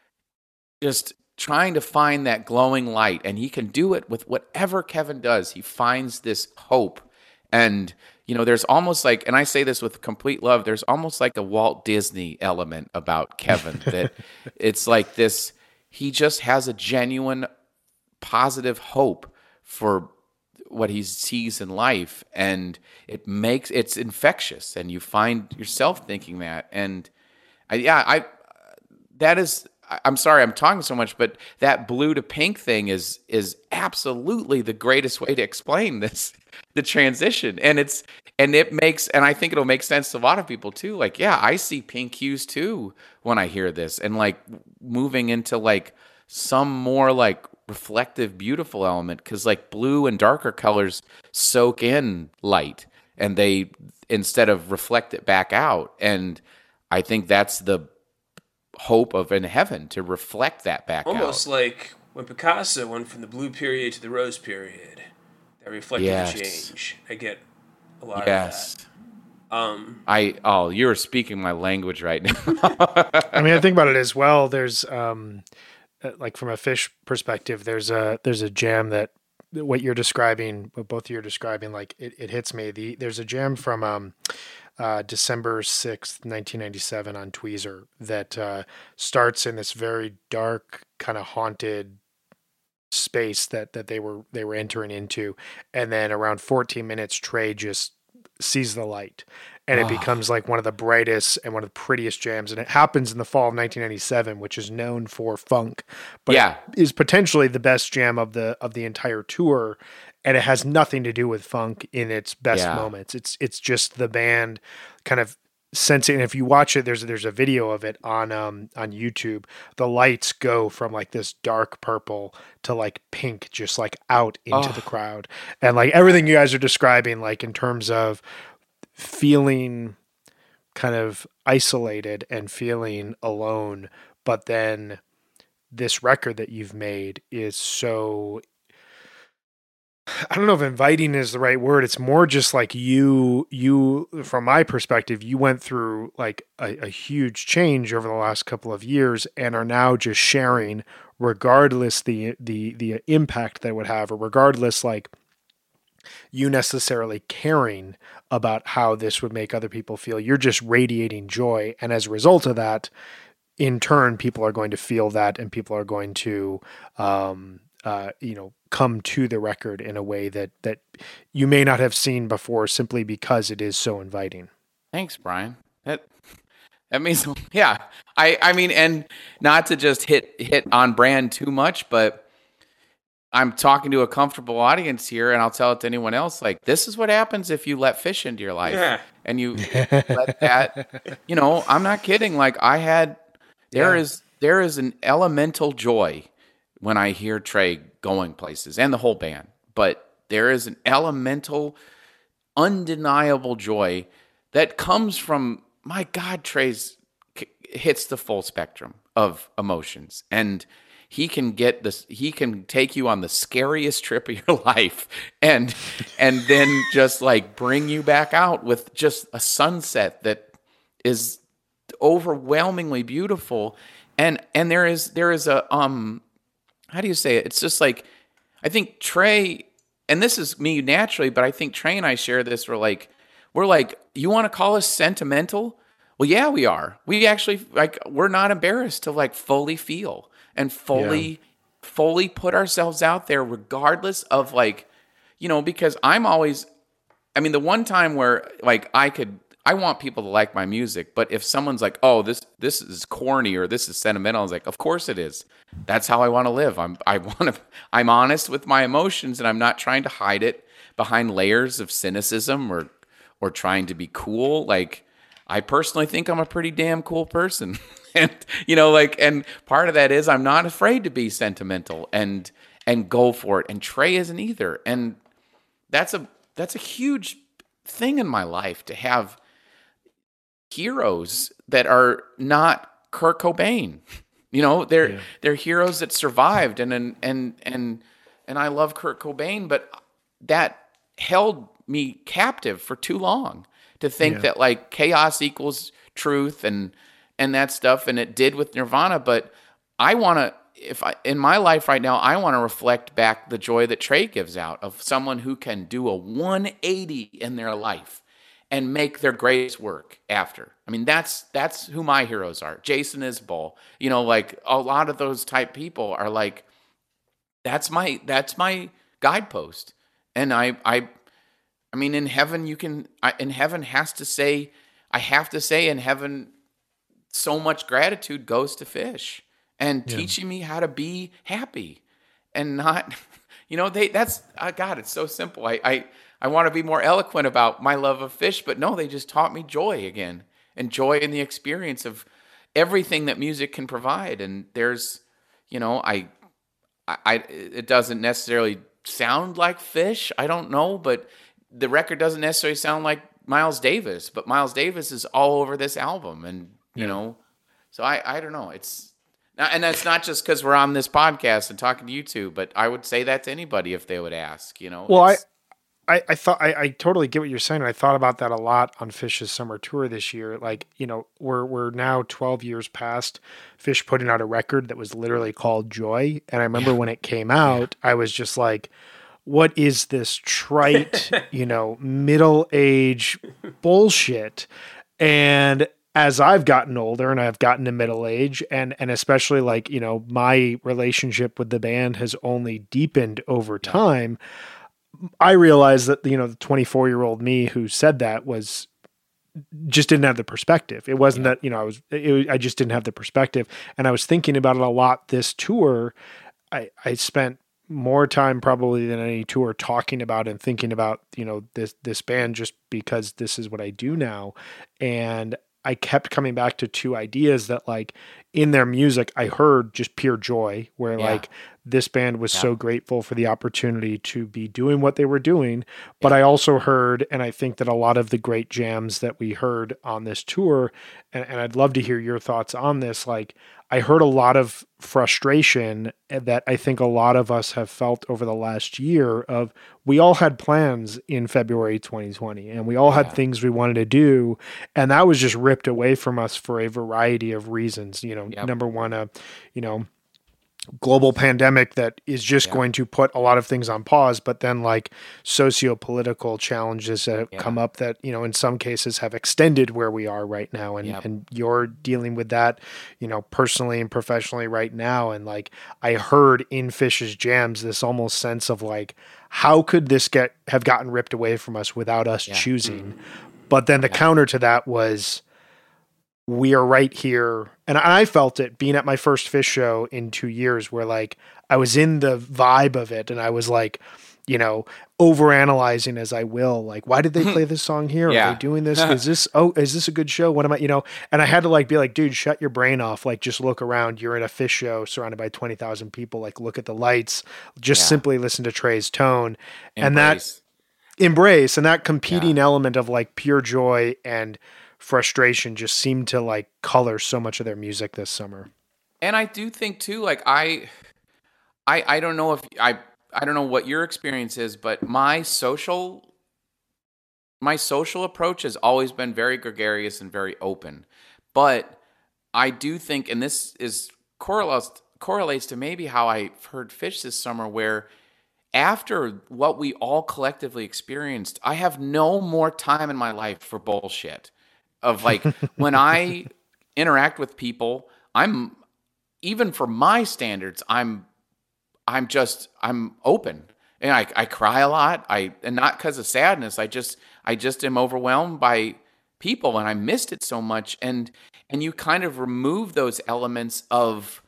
just trying to find that glowing light. And he can do it with whatever Kevin does. He finds this hope. And you know, there's almost like, and I say this with complete love, there's almost like a Walt Disney element about Kevin that it's like this. He just has a genuine positive hope for what he sees in life, and it makes it's infectious, and you find yourself thinking that. And I, yeah, I that is. I'm sorry, I'm talking so much, but that blue to pink thing is is absolutely the greatest way to explain this, the transition, and it's and it makes and I think it'll make sense to a lot of people too. Like, yeah, I see pink hues too when I hear this, and like moving into like some more like reflective, beautiful element, because like blue and darker colors soak in light, and they instead of reflect it back out, and I think that's the hope of in heaven to reflect that back Almost out. Almost like when Picasso went from the blue period to the rose period, that reflected yes. the change. I get a lot yes. of that. Um, I oh, you're speaking my language right now. I mean, I think about it as well. There's um, like from a fish perspective, there's a there's a jam that what you're describing, what both of you are describing, like it, it hits me. The there's a jam from um. Uh, December sixth, nineteen ninety-seven on Tweezer that uh, starts in this very dark, kind of haunted space that, that they were they were entering into. And then around fourteen minutes, Trey just sees the light. And it Oh. becomes like one of the brightest and one of the prettiest jams. And it happens in the fall of nineteen ninety-seven, which is known for funk, but Yeah. is potentially the best jam of the of the entire tour. And it has nothing to do with funk in its best Yeah. moments. It's it's just the band kind of sensing. And if you watch it, there's there's a video of it on um on YouTube. The lights go from like this dark purple to like pink, just like out into Oh. the crowd. And like everything you guys are describing, like in terms of feeling kind of isolated and feeling alone, but then this record that you've made is so, I don't know if inviting is the right word. It's more just like you, you, from my perspective, you went through like a, a huge change over the last couple of years and are now just sharing, regardless the, the, the impact that it would have, or regardless, like you necessarily caring about how this would make other people feel. You're just radiating joy. And as a result of that, in turn, people are going to feel that, and people are going to, um, uh, you know, come to the record in a way that, that you may not have seen before, simply because it is so inviting. Thanks, Brian. That that means yeah. I I mean, and not to just hit hit on brand too much, but I'm talking to a comfortable audience here, and I'll tell it to anyone else. Like, this is what happens if you let fish into your life, Yeah. and you let that. You know, I'm not kidding. Like, I had there Yeah. is there is an elemental joy when I hear Trey going places, and the whole band. But there is an elemental, undeniable joy that comes from, my God, Trey's hits the full spectrum of emotions, and he can get this. He can take you on the scariest trip of your life, and and then just like bring you back out with just a sunset that is overwhelmingly beautiful. And and there is there is a um, how do you say it? It's just like, I think Trey, and this is me naturally, but I think Trey and I share this. We're like, we're like, you want to call us sentimental? Well, yeah, we are. We actually, like, we're not embarrassed to like fully feel and fully, Yeah. fully put ourselves out there, regardless of like, you know, because I'm always, I mean, the one time where like I could, I want people to like my music, but if someone's like, oh, this this is corny or this is sentimental, I was like, of course it is. That's how I want to live. I'm I want to I'm honest with my emotions, and I'm not trying to hide it behind layers of cynicism or or trying to be cool. Like, I personally think I'm a pretty damn cool person. And you know, like, and part of that is I'm not afraid to be sentimental and and go for it. And Trey isn't either. And that's a that's a huge thing in my life, to have heroes that are not Kurt Cobain. You know, they're Yeah. they're heroes that survived, and and and and and I love Kurt Cobain, but that held me captive for too long to think Yeah. that like chaos equals truth and and that stuff, and it did with Nirvana. But I want to, if I in my life right now, I want to reflect back the joy that Trey gives out of someone who can do a one eighty in their life and make their greatest work after. I mean, that's that's who my heroes are. Jason Isbell, you know, like a lot of those type people are like, that's my that's my guidepost. And I I I mean, in heaven you can I, in heaven has to say I have to say in heaven, so much gratitude goes to Fish and Yeah. teaching me how to be happy and not, you know, they that's uh, God, it's so simple. I I I want to be more eloquent about my love of Fish, but no, they just taught me joy again, and joy in the experience of everything that music can provide. And there's, you know, I, I, I it doesn't necessarily sound like Fish. I don't know, but the record doesn't necessarily sound like Miles Davis, but Miles Davis is all over this album, and you know, so I, I don't know. It's and that's not just because we're on this podcast and talking to you two, but I would say that to anybody if they would ask. You know, Well, I, It's- I, I thought I, I totally get what you're saying. I thought about that a lot on Fish's summer tour this year. Like, you know, we're we're now twelve years past Fish putting out a record that was literally called Joy. And I remember when it came out, I was just like, what is this trite, you know, middle age bullshit? And as I've gotten older and I've gotten to middle age, and and especially like, you know, my relationship with the band has only deepened over time, I realized that, you know, the twenty-four year old me who said that was just didn't have the perspective. It wasn't that, you know, I was, it, was- I just didn't have the perspective. And I was thinking about it a lot this tour. I, I spent more time probably than any tour talking about and thinking about, you know, this, this band, just because this is what I do now. And I kept coming back to two ideas that, like, in their music, I heard just pure joy, where Yeah. like this band was Yeah. so grateful for the opportunity to be doing what they were doing. But I also heard, and I think that a lot of the great jams that we heard on this tour, and, and I'd love to hear your thoughts on this, like, I heard a lot of frustration that I think a lot of us have felt over the last year of, we all had plans in February twenty twenty and we all had Yeah. things we wanted to do. And that was just ripped away from us for a variety of reasons. You know, Yep. number one, uh, you know, global pandemic that is just Yeah. going to put a lot of things on pause, but then like socio-political challenges that have Yeah. come up that, you know, in some cases have extended where we are right now. And, Yep. and you're dealing with that, you know, personally and professionally right now. And like, I heard in Fish's jams, this almost sense of like, how could this get, have gotten ripped away from us without us Yeah. choosing? But then the counter to that was, we are right here. And I felt it being at my first Fish show in two years where like I was in the vibe of it and I was like, you know, overanalyzing as I will, like, why did they play this song here? Yeah. Are they doing this? Is this, oh, is this a good show? What am I, you know, and I had to like be like, dude, shut your brain off. Like, just look around. You're in a Fish show surrounded by twenty thousand people. Like, look at the lights, just Yeah. simply listen to Trey's tone. And that Embrace. embrace and that competing Yeah. element of like pure joy and frustration just seemed to like color so much of their music this summer. And I do think too, like I, I, I don't know if I, I don't know what your experience is, but my social, my social approach has always been very gregarious and very open. But I do think, and this is correlates correlates to maybe how I heard Fish this summer, where after what we all collectively experienced, I have no more time in my life for bullshit. Of like when I interact with people, I'm even for my standards, I'm I'm just I'm open. And I, I cry a lot. I and not because of sadness. I just I just am overwhelmed by people and I missed it so much. And and you kind of remove those elements of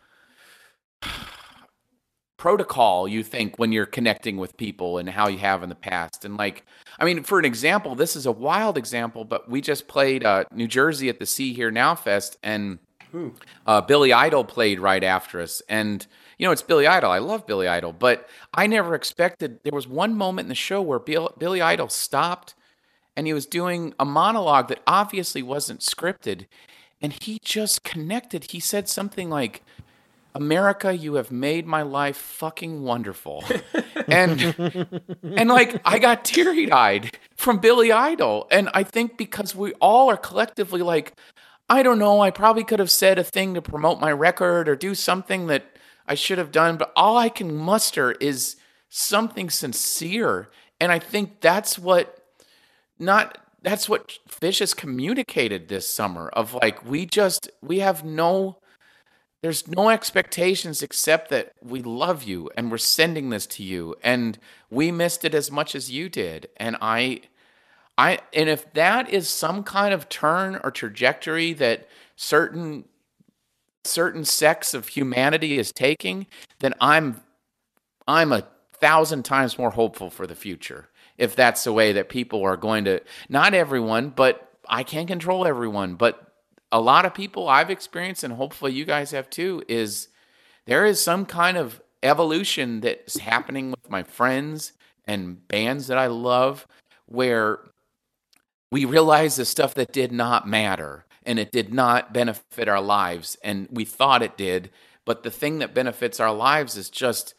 protocol, you think, when you're connecting with people and how you have in the past. And like, I mean, for an example, this is a wild example, but we just played uh, New Jersey at the See Here Now Fest, and uh, Billy Idol played right after us. And, you know, it's Billy Idol. I love Billy Idol, but I never expected, there was one moment in the show where Bill, Billy Idol stopped and he was doing a monologue that obviously wasn't scripted. And he just connected. He said something like, America, you have made my life fucking wonderful. and and like I got teary-eyed from Billy Idol. And I think because we all are collectively like, I don't know, I probably could have said a thing to promote my record or do something that I should have done, but all I can muster is something sincere. And I think that's what not that's what Phish has communicated this summer of like we just we have no There's no expectations except that we love you and we're sending this to you and we missed it as much as you did. And I, I, and if that is some kind of turn or trajectory that certain, certain sects of humanity is taking, then I'm, I'm a thousand times more hopeful for the future. If that's the way that people are going to, not everyone, but I can't control everyone, but a lot of people I've experienced, and hopefully you guys have too, is there is some kind of evolution that's happening with my friends and bands that I love where we realize the stuff that did not matter and it did not benefit our lives and we thought it did, but the thing that benefits our lives is just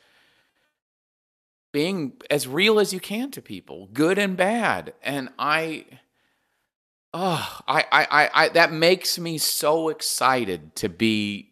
being as real as you can to people, good and bad. And I... Oh, I, I, I, I, that makes me so excited to be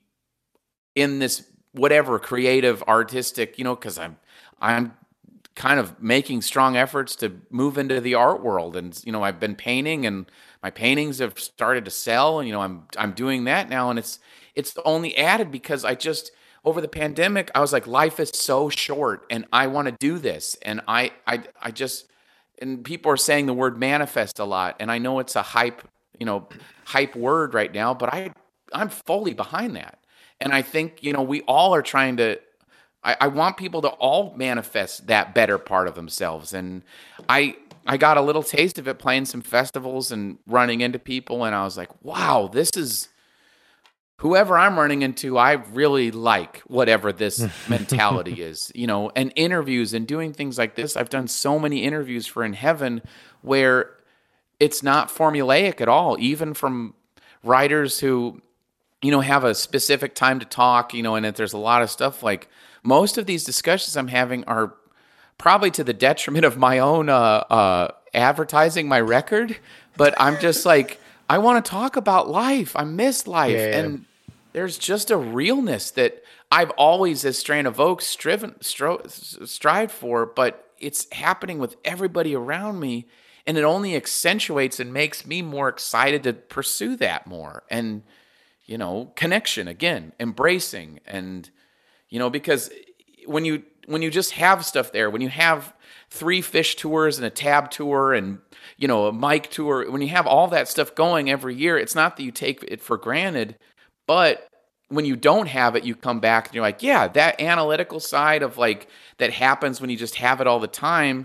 in this whatever creative, artistic, you know, because I'm, I'm kind of making strong efforts to move into the art world, and you know, I've been painting, and my paintings have started to sell, and you know, I'm, I'm doing that now, and it's, it's only added because I just over the pandemic, I was like, life is so short, and I want to do this, and I, I, I just. And people are saying the word manifest a lot, and I know it's a hype, you know, hype word right now, but I, I'm fully behind that. And I think, you know, we all are trying to, I, I want people to all manifest that better part of themselves. And I, I got a little taste of it playing some festivals and running into people, and I was like, wow, this is, whoever I'm running into, I really like whatever this mentality is, you know, and interviews and doing things like this. I've done so many interviews for In Heaven where it's not formulaic at all, even from writers who, you know, have a specific time to talk, you know, and that there's a lot of stuff like most of these discussions I'm having are probably to the detriment of my own uh, uh, advertising my record. But I'm just like, I want to talk about life. I miss life. Yeah. And there's just a realness that I've always, as Strain of Oak, striven, stro- strived for, but it's happening with everybody around me, and it only accentuates and makes me more excited to pursue that more. And, you know, connection, again, embracing, and, you know, because when you when you just have stuff there, when you have three Phish tours and a Tab tour and, you know, a Mike tour, when you have all that stuff going every year, it's not that you take it for granted. But when you don't have it, you come back and you're like, yeah, that analytical side of like that happens when you just have it all the time.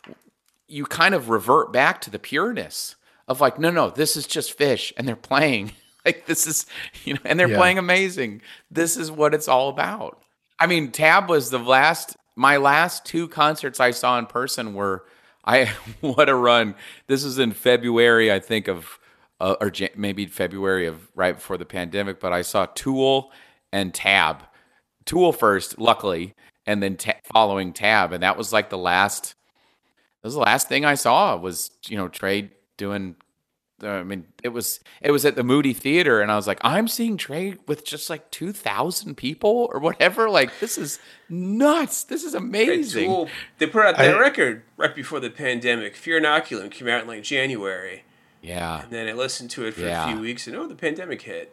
You kind of revert back to the pureness of like, no, no, this is just Phish and they're playing like this is, you know, and they're Yeah. playing amazing. This is what it's all about. I mean, Tab was the last, my last two concerts I saw in person were, I, what a run. This was in February, I think of, Uh, or Jan- maybe February of right before the pandemic, but I saw Tool and Tab. Tool first, luckily, and then ta- following Tab, and that was like the last. That was the last thing I saw was, you know, Trey doing. Uh, I mean, it was it was at the Moody Theater, and I was like, I'm seeing Trey with just like two thousand people or whatever. Like, this is nuts. This is amazing. Tool, they put out that I- record right before the pandemic. Fear Inoculum came out in like January. Yeah. And then I listened to it for Yeah. a few weeks, and oh, the pandemic hit.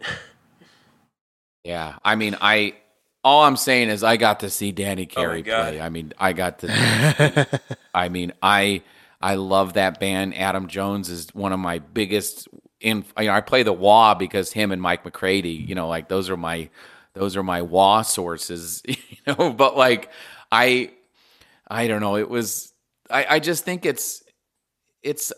Yeah, I mean, I all I'm saying is I got to see Danny Oh my Carey God. play. I mean, I got to. I mean, I I love that band. Adam Jones is one of my biggest. In you know, I play the wah because him and Mike McCready. You know, like those are my those are my wah sources. You know, but like I I don't know. It was I I just think it's it's.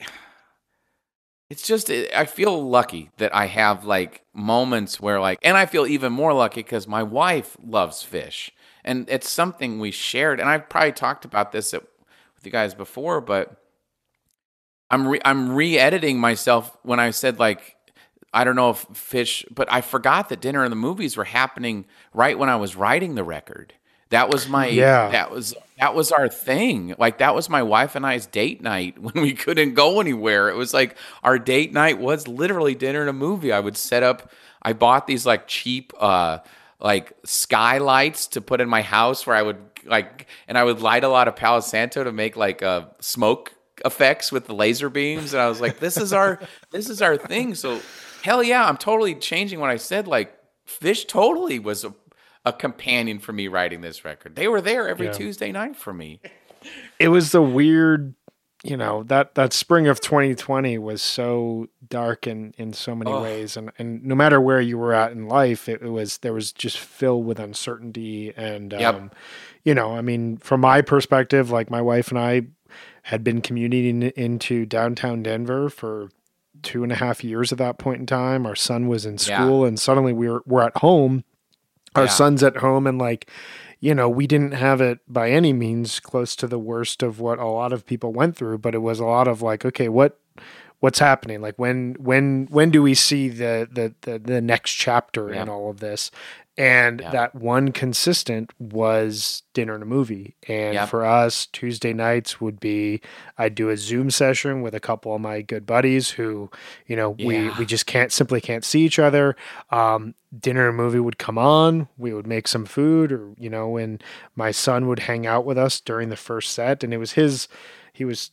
It's just, I feel lucky that I have like moments where like, and I feel even more lucky because my wife loves Phish, and it's something we shared. And I've probably talked about this at, with you guys before, but I'm re, I'm re-editing myself when I said like, I don't know if Fish, but I forgot that Dinner and the Movies were happening right when I was writing the record. That was my, Yeah. that was, that was our thing. Like that was my wife and I's date night when we couldn't go anywhere. It was like our date night was literally Dinner and a Movie. I would set up, I bought these like cheap, uh, like skylights to put in my house where I would like, and I would light a lot of Palo Santo to make like uh, smoke effects with the laser beams. And I was like, this is our, this is our thing. So hell yeah, I'm totally changing what I said. Like Fish totally was a, a companion for me writing this record. They were there every Yeah. Tuesday night for me. It was the weird, you know, that, that spring of twenty twenty was so dark in, in so many Oh. ways. And, and no matter where you were at in life, it, it was, there was just filled with uncertainty. And, Yep. um, you know, I mean, from my perspective, like my wife and I had been commuting into downtown Denver for two and a half years at that point in time. Our son was in school, Yeah. and suddenly we were, we're at home. Our Yeah. son's at home, and like, you know, we didn't have it by any means close to the worst of what a lot of people went through, but it was a lot of like, okay, what, what's happening? Like when, when, when do we see the, the, the, the next chapter Yeah. in all of this? And Yeah. that one consistent was Dinner and a Movie. And Yep. for us, Tuesday nights would be, I'd do a Zoom session with a couple of my good buddies who, you know, we, Yeah. we just can't simply can't see each other. Um, Dinner and a Movie would come on, we would make some food, or, you know, and my son would hang out with us during the first set. And it was his, he was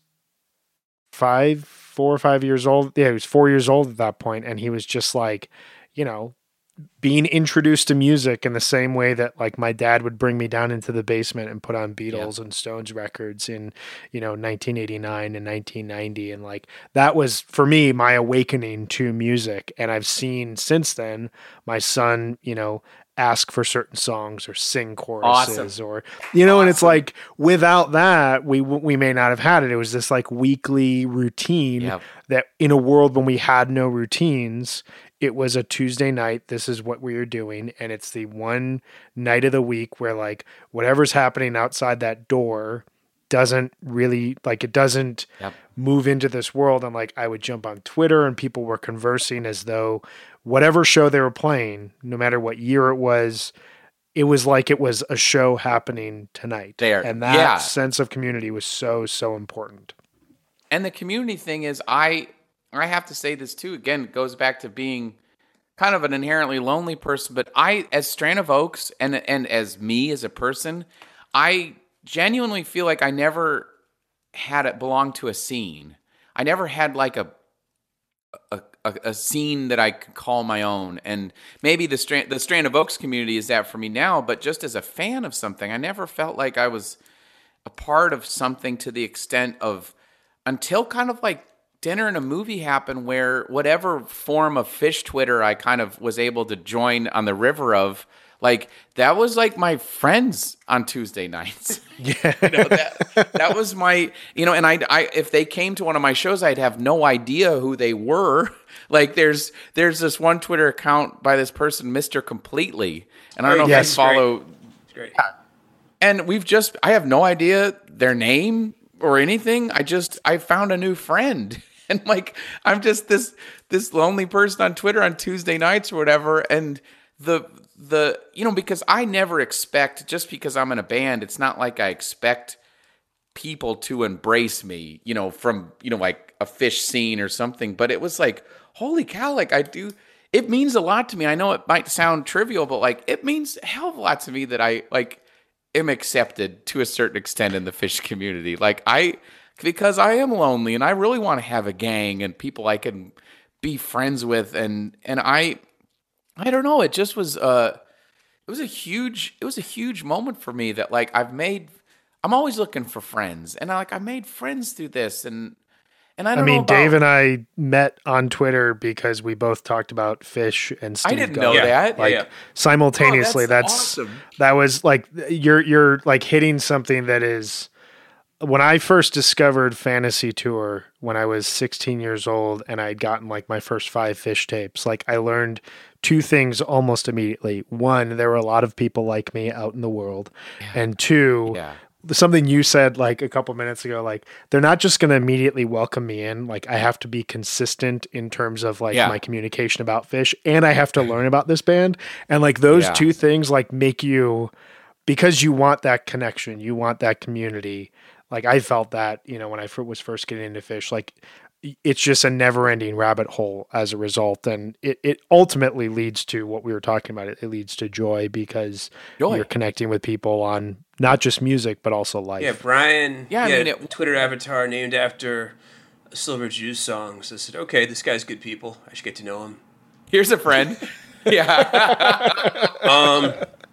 five, four or five years old. Yeah, he was four years old at that point, and he was just like, you know, being introduced to music in the same way that like my dad would bring me down into the basement and put on Beatles and Stones records in, you know, nineteen eighty-nine and nineteen ninety. And like, that was for me, my awakening to music. And I've seen since then my son, you know, ask for certain songs or sing choruses Awesome. or, you know, and it's Awesome. like, without that, we, we may not have had it. It was this like weekly routine Yep. that in a world when we had no routines, it was a Tuesday night. This is what we are doing. And it's the one night of the week where like whatever's happening outside that door doesn't really like, it doesn't Yep. move into this world. And like, I would jump on Twitter and people were conversing as though whatever show they were playing, no matter what year it was, it was like it was a show happening tonight. There. And that Yeah. sense of community was so, so important. And the community thing is, I I have to say this too. Again, it goes back to being kind of an inherently lonely person. But I, as Strand of Oaks, and and as me as a person, I genuinely feel like I never had it belong to a scene. I never had like a a, a, a scene that I could call my own. And maybe the Strand the Strand of Oaks community is that for me now. But just as a fan of something, I never felt like I was a part of something to the extent of, until kind of like Dinner and a Movie happened, where whatever form of Fish Twitter I kind of was able to join on the river of, like, that was like my friends on Tuesday nights. Yeah. You know, that, that was my, you know, and I, I, if they came to one of my shows, I'd have no idea who they were. Like there's, there's this one Twitter account by this person, Mister Completely. And I don't know Yes. if you follow, Great. and we've just, I have no idea their name or anything. I just, I found a new friend. And like, I'm just this, this lonely person on Twitter on Tuesday nights or whatever. And the, the, you know, because I never expect, just because I'm in a band, it's not like I expect people to embrace me, you know, from, you know, like a Fish scene or something. But it was like, holy cow, like I do, it means a lot to me. I know it might sound trivial, but like, it means a hell of a lot to me that I like am accepted to a certain extent in the Fish community. Like I, because I am lonely and I really want to have a gang and people I can be friends with. And, and I, I don't know, it just was, uh, it was a huge, it was a huge moment for me that like I've made, I'm always looking for friends, and I like, I made friends through this. And, and I I don't know mean, about, Dave and I met on Twitter because we both talked about Fish and Steve. I didn't Gunn. know Yeah. that. Like Yeah. simultaneously. Oh, that's that's awesome. that was like you're you're like hitting something that is. When I first discovered Fantasy Tour when I was sixteen years old and I'd gotten like my first five Fish tapes, like I learned two things almost immediately. One, there were a lot of people like me out in the world. And two, Yeah. something you said like a couple minutes ago, like they're not just going to immediately welcome me in. Like I have to be consistent in terms of like Yeah. my communication about Fish, and I have to learn about this band. And like those Yeah. two things like make you, because you want that connection, you want that community. Like I felt that, you know, when I f- was first getting into Fish, like it's just a never ending rabbit hole as a result. And it, it ultimately leads to what we were talking about. It, it leads to joy because Joy. you're connecting with people on not just music, but also life. Yeah, Brian. Yeah, I yeah, mean, it- Twitter avatar named after a Silver Juice song. So I said, okay, this guy's good people. I should get to know him. Here's a friend. Yeah. Um,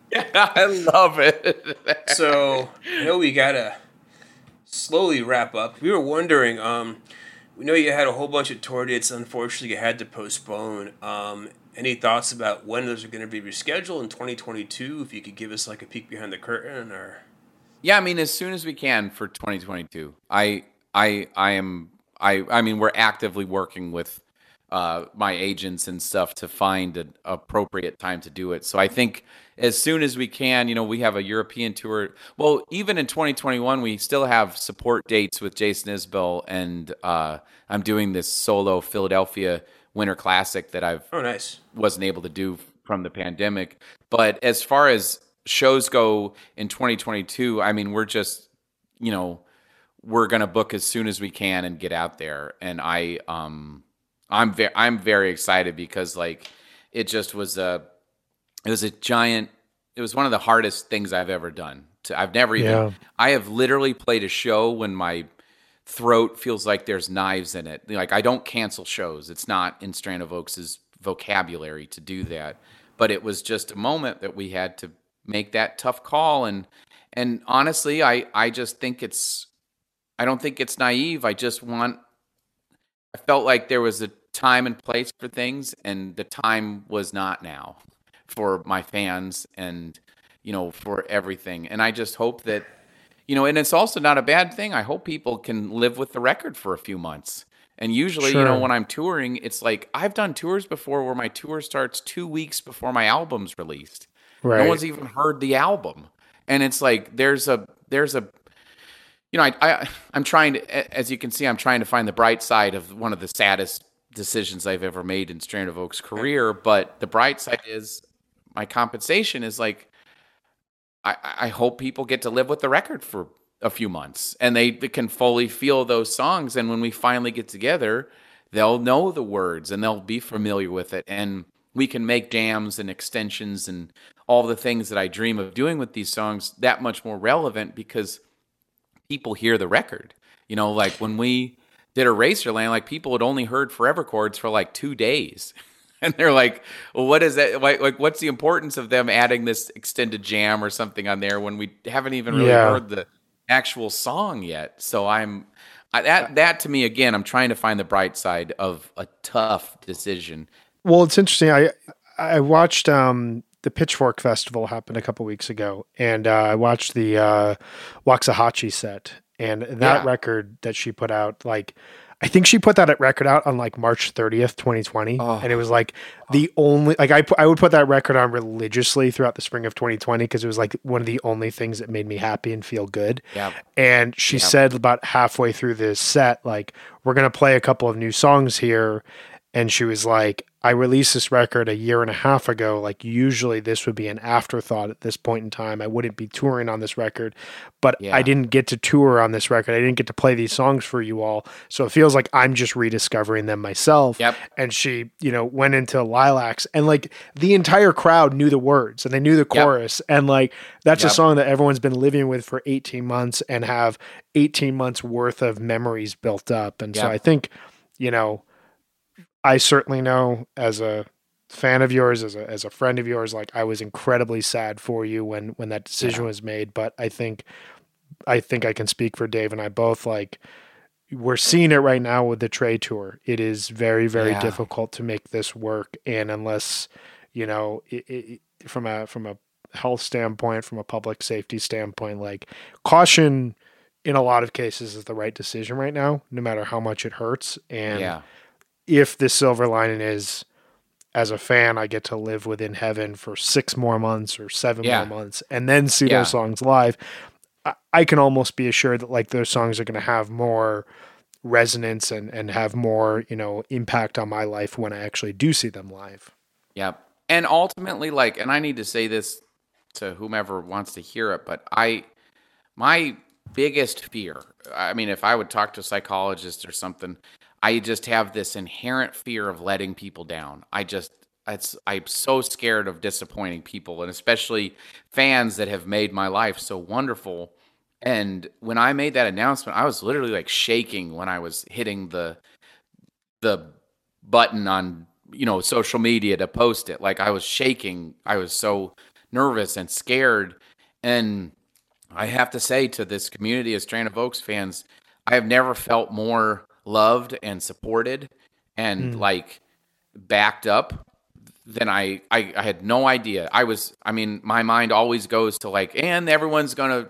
I love it. so I know we gotta slowly wrap up. We were wondering. Um, we know you had a whole bunch of tour dates. Unfortunately, you had to postpone. Um, any thoughts about when those are going to be rescheduled in twenty twenty-two? If you could give us like a peek behind the curtain, or Yeah, I mean, as soon as we can for twenty twenty-two. I, I, I am. I, I mean, we're actively working with uh, my agents and stuff to find an appropriate time to do it. So I think as soon as we can, you know, we have a European tour. Well, even in twenty twenty-one, we still have support dates with Jason Isbell, and uh, I'm doing this solo Philadelphia Winter Classic that I've oh, nice. wasn't able to do from the pandemic. But as far as shows go in twenty twenty-two, I mean, we're just, you know, we're gonna book as soon as we can and get out there. And I, um, I'm very, I'm very excited because like it just was a, it was a giant. It was one of the hardest things I've ever done. To, I've never even. Yeah. I have literally played a show when my throat feels like there's knives in it. Like I don't cancel shows. It's not in Strand of Oaks' vocabulary to do that. But it was just a moment that we had to make that tough call. And and honestly, I, I just think it's I don't think it's naive. I just want I felt like there was a time and place for things, and the time was not now for my fans and, you know, for everything. And I just hope that, you know, and it's also not a bad thing. I hope people can live with the record for a few months. And usually, Sure. you know, when I'm touring, it's like I've done tours before where my tour starts two weeks before my album's released. Right. No one's even heard the album. And it's like there's a there's a you know, I, I I'm trying to, as you can see, I'm trying to find the bright side of one of the saddest decisions I've ever made in Strand of Oaks' career. But the bright side is my compensation is like, I, I hope people get to live with the record for a few months and they can fully feel those songs. And when we finally get together, they'll know the words and they'll be familiar with it. And we can make jams and extensions and all the things that I dream of doing with these songs that much more relevant because people hear the record. You know, like when we did Eraserland, like people had only heard Forever Chords for like two days. And they're like, well, what is that? Like, like, what's the importance of them adding this extended jam or something on there when we haven't even really Yeah. heard the actual song yet? So I'm, I, that, that to me, again, I'm trying to find the bright side of a tough decision. Well, it's interesting. I I watched um, the Pitchfork Festival happen a couple weeks ago, and uh, I watched the uh, Waxahachie set, and that Yeah. record that she put out, like, I think she put that record out on like March thirtieth, twenty twenty, Oh. and it was like the only like I pu- I would put that record on religiously throughout the spring of twenty twenty because it was like one of the only things that made me happy and feel good. Yeah. And she Yep. said about halfway through this set, like, we're going to play a couple of new songs here. And she was like, I released this record a year and a half ago. Like, usually this would be an afterthought at this point in time. I wouldn't be touring on this record, but Yeah. I didn't get to tour on this record. I didn't get to play these songs for you all. So it feels like I'm just rediscovering them myself. Yep. And she, you know, went into Lilacs, and like the entire crowd knew the words and they knew the Yep. chorus. And like, that's a Yep. song that everyone's been living with for eighteen months and have eighteen months worth of memories built up. And so Yep. I think, you know, I certainly know as a fan of yours, as a as a friend of yours, like I was incredibly sad for you when when that decision Yeah. was made. But I think I think I can speak for Dave and I both. Like, we're seeing it right now with the Trey tour. It is very very Yeah. difficult to make this work, and unless you know, it, it, from a from a health standpoint, from a public safety standpoint, like caution in a lot of cases is the right decision right now, no matter how much it hurts. And Yeah. if the silver lining is, as a fan, I get to live within heaven for six more months or seven Yeah. more months and then see Yeah. those songs live, I, I can almost be assured that like those songs are going to have more resonance and, and have more, you know, impact on my life when I actually do see them live. Yeah. And ultimately, like, and I need to say this to whomever wants to hear it, but I, my biggest fear, I mean, if I would talk to a psychologist or something, I just have this inherent fear of letting people down. I just, it's, I'm so scared of disappointing people, and especially fans that have made my life so wonderful. And when I made that announcement, I was literally like shaking when I was hitting the, the button on, you know, social media to post it. Like I was shaking. I was so nervous and scared. And I have to say to this community of Strand of Oaks fans, I have never felt more loved and supported and mm. like backed up than I, I, I had no idea. I was, I mean, my mind always goes to like, and everyone's going to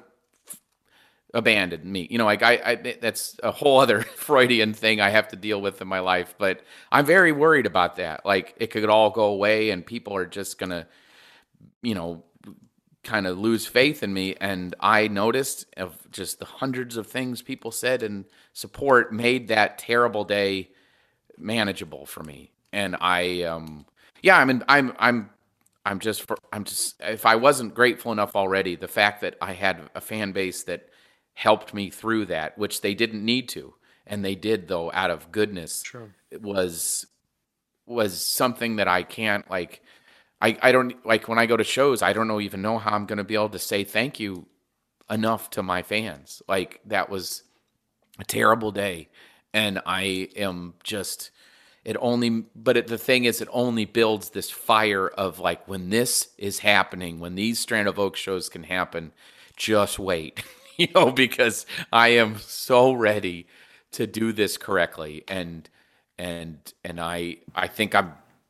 abandon me. You know, like I, I, that's a whole other Freudian thing I have to deal with in my life, but I'm very worried about that. Like it could all go away and people are just going to, you know, kind of lose faith in me. And I noticed of just the hundreds of things people said and support made that terrible day manageable for me. And I, um, yeah, I mean, I'm, I'm, I'm just, for, I'm just, if I wasn't grateful enough already, the fact that I had a fan base that helped me through that, which they didn't need to, and they did though, out of goodness, sure. it was, was something that I can't like, I, I don't like when I go to shows, I don't know, even know how I'm going to be able to say thank you enough to my fans. Like that was a terrible day. And I am just, it only, but it, the thing is, it only builds this fire of like, when this is happening, when these Strand of Oaks shows can happen, just wait, you know, because I am so ready to do this correctly. And, and, and I, I think I'm,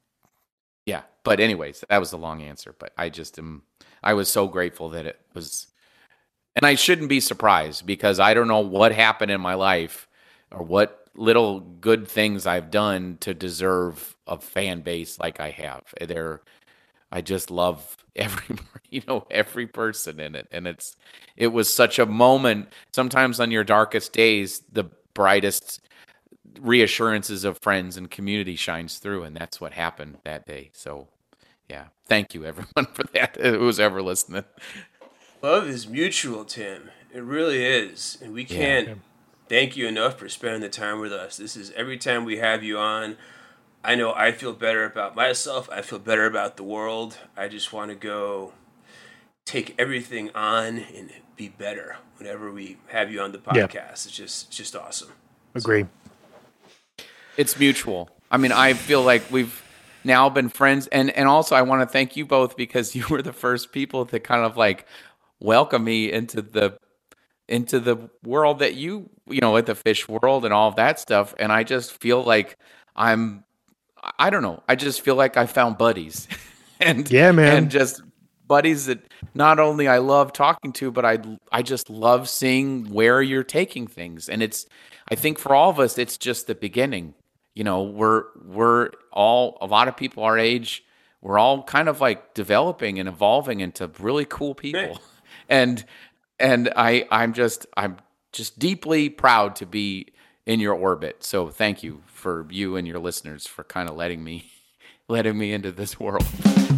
yeah. But anyways, that was a long answer, but I just am, I was so grateful that it was, and I shouldn't be surprised because I don't know what happened in my life or what little good things I've done to deserve a fan base like I have. They're, I just love every, you know, every person in it. And it's, it was such a moment. Sometimes on your darkest days, the brightest reassurances of friends and community shines through. And that's what happened that day. So yeah, thank you everyone for that. Who's ever listening. Love is mutual, Tim. It really is. And we can't, yeah. Thank you enough for spending the time with us. This is every time we have you on, I know I feel better about myself. I feel better about the world. I just want to go take everything on and be better whenever we have you on the podcast. Yeah. It's just it's just awesome. Agree. So, it's mutual. I mean, I feel like we've now been friends. And, and also I want to thank you both because you were the first people to kind of like welcome me into the into the world that you, you know, at the fish world and all of that stuff. And I just feel like I'm, I don't know. I just feel like I found buddies and, yeah, man. And just buddies that not only I love talking to, but I, I just love seeing where you're taking things. And it's, I think for all of us, it's just the beginning. You know, we're, we're all, a lot of people our age, we're all kind of like developing and evolving into really cool people. Hey. And, And I, I'm just, I'm just deeply proud to be in your orbit. So thank you for you and your listeners for kind of letting me, letting me into this world.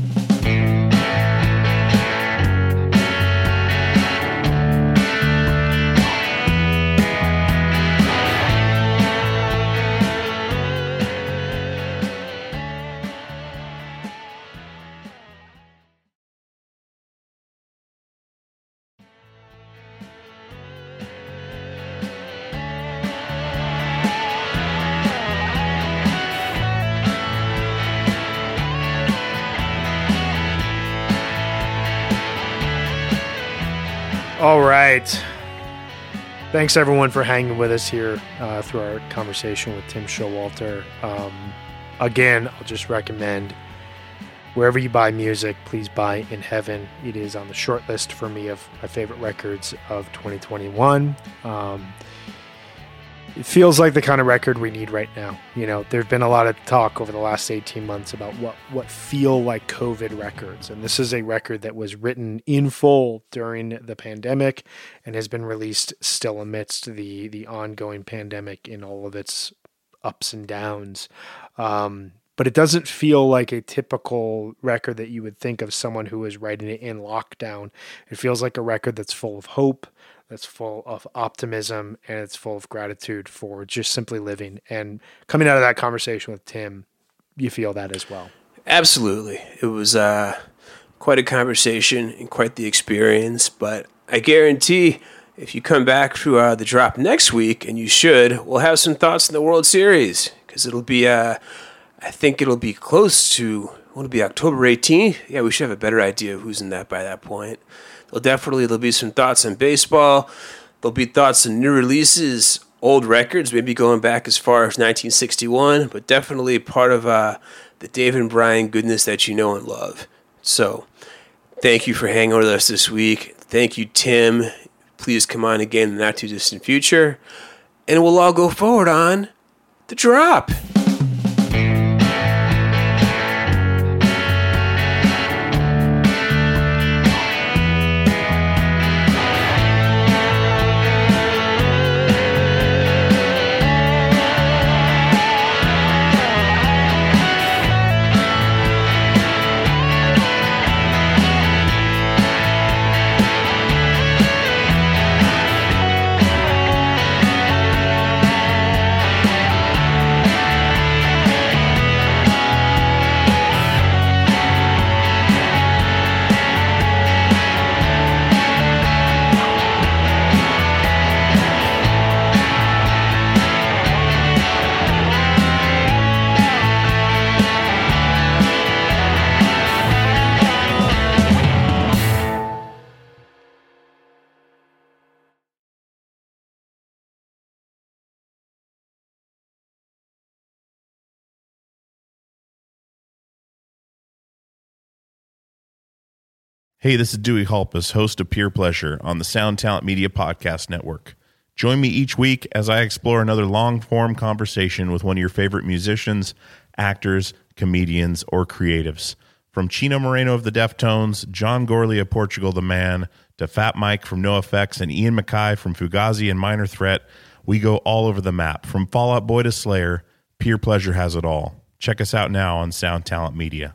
All right. Thanks, everyone, for hanging with us here uh, through our conversation with Tim Showalter. Um, again, I'll just recommend wherever you buy music, please buy In Heaven. It is on the short list for me of my favorite records of twenty twenty-one. Um, it feels like the kind of record we need right now. You know, there's been a lot of talk over the last eighteen months about what, what feel like COVID records. And this is a record that was written in full during the pandemic and has been released still amidst the, the ongoing pandemic in all of its ups and downs. Um, but it doesn't feel like a typical record that you would think of someone who is writing it in lockdown. It feels like a record that's full of hope, that's full of optimism, and it's full of gratitude for just simply living. And coming out of that conversation with Tim, you feel that as well. Absolutely. It was uh, quite a conversation and quite the experience, but I guarantee if you come back to uh, the drop next week, and you should, we'll have some thoughts in the World Series, because it'll be, uh, I think it'll be close to, it'll be October eighteenth. Yeah, we should have a better idea of who's in that by that point. There'll definitely, there'll be some thoughts on baseball. There'll be thoughts on new releases, old records, maybe going back as far as nineteen sixty-one, but definitely part of uh, the Dave and Brian goodness that you know and love. So thank you for hanging with us this week. Thank you, Tim. Please come on again in the not too distant future. And we'll all go forward on The Drop. Hey, this is Dewey Halpus, host of Peer Pleasure on the Sound Talent Media Podcast Network. Join me each week as I explore another long-form conversation with one of your favorite musicians, actors, comedians, or creatives. From Chino Moreno of the Deftones, John Gorley of Portugal the Man, to Fat Mike from NoFX and Ian MacKaye from Fugazi and Minor Threat, we go all over the map. From Fall Out Boy to Slayer, Peer Pleasure has it all. Check us out now on Sound Talent Media.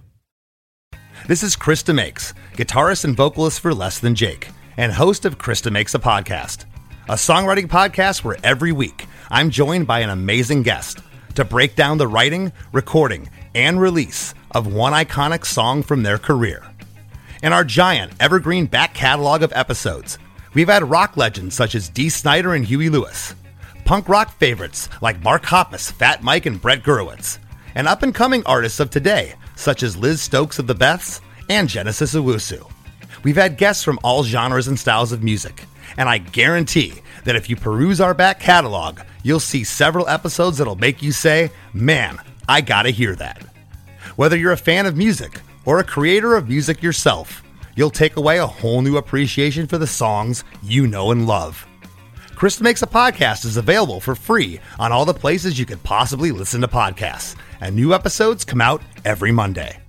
This is Krista Makes, guitarist and vocalist for Less Than Jake, and host of Krista Makes a Podcast, a songwriting podcast where every week I'm joined by an amazing guest to break down the writing, recording, and release of one iconic song from their career. In our giant evergreen back catalog of episodes, we've had rock legends such as Dee Snider and Huey Lewis, punk rock favorites like Mark Hoppus, Fat Mike, and Brett Gurewitz, and up-and-coming artists of today such as Liz Stokes of the Beths and Genesis Owusu. We've had guests from all genres and styles of music, and I guarantee that if you peruse our back catalog, you'll see several episodes that'll make you say, man, I gotta hear that. Whether you're a fan of music or a creator of music yourself, you'll take away a whole new appreciation for the songs you know and love. Krista Makes a Podcast is available for free on all the places you could possibly listen to podcasts, and new episodes come out every Monday.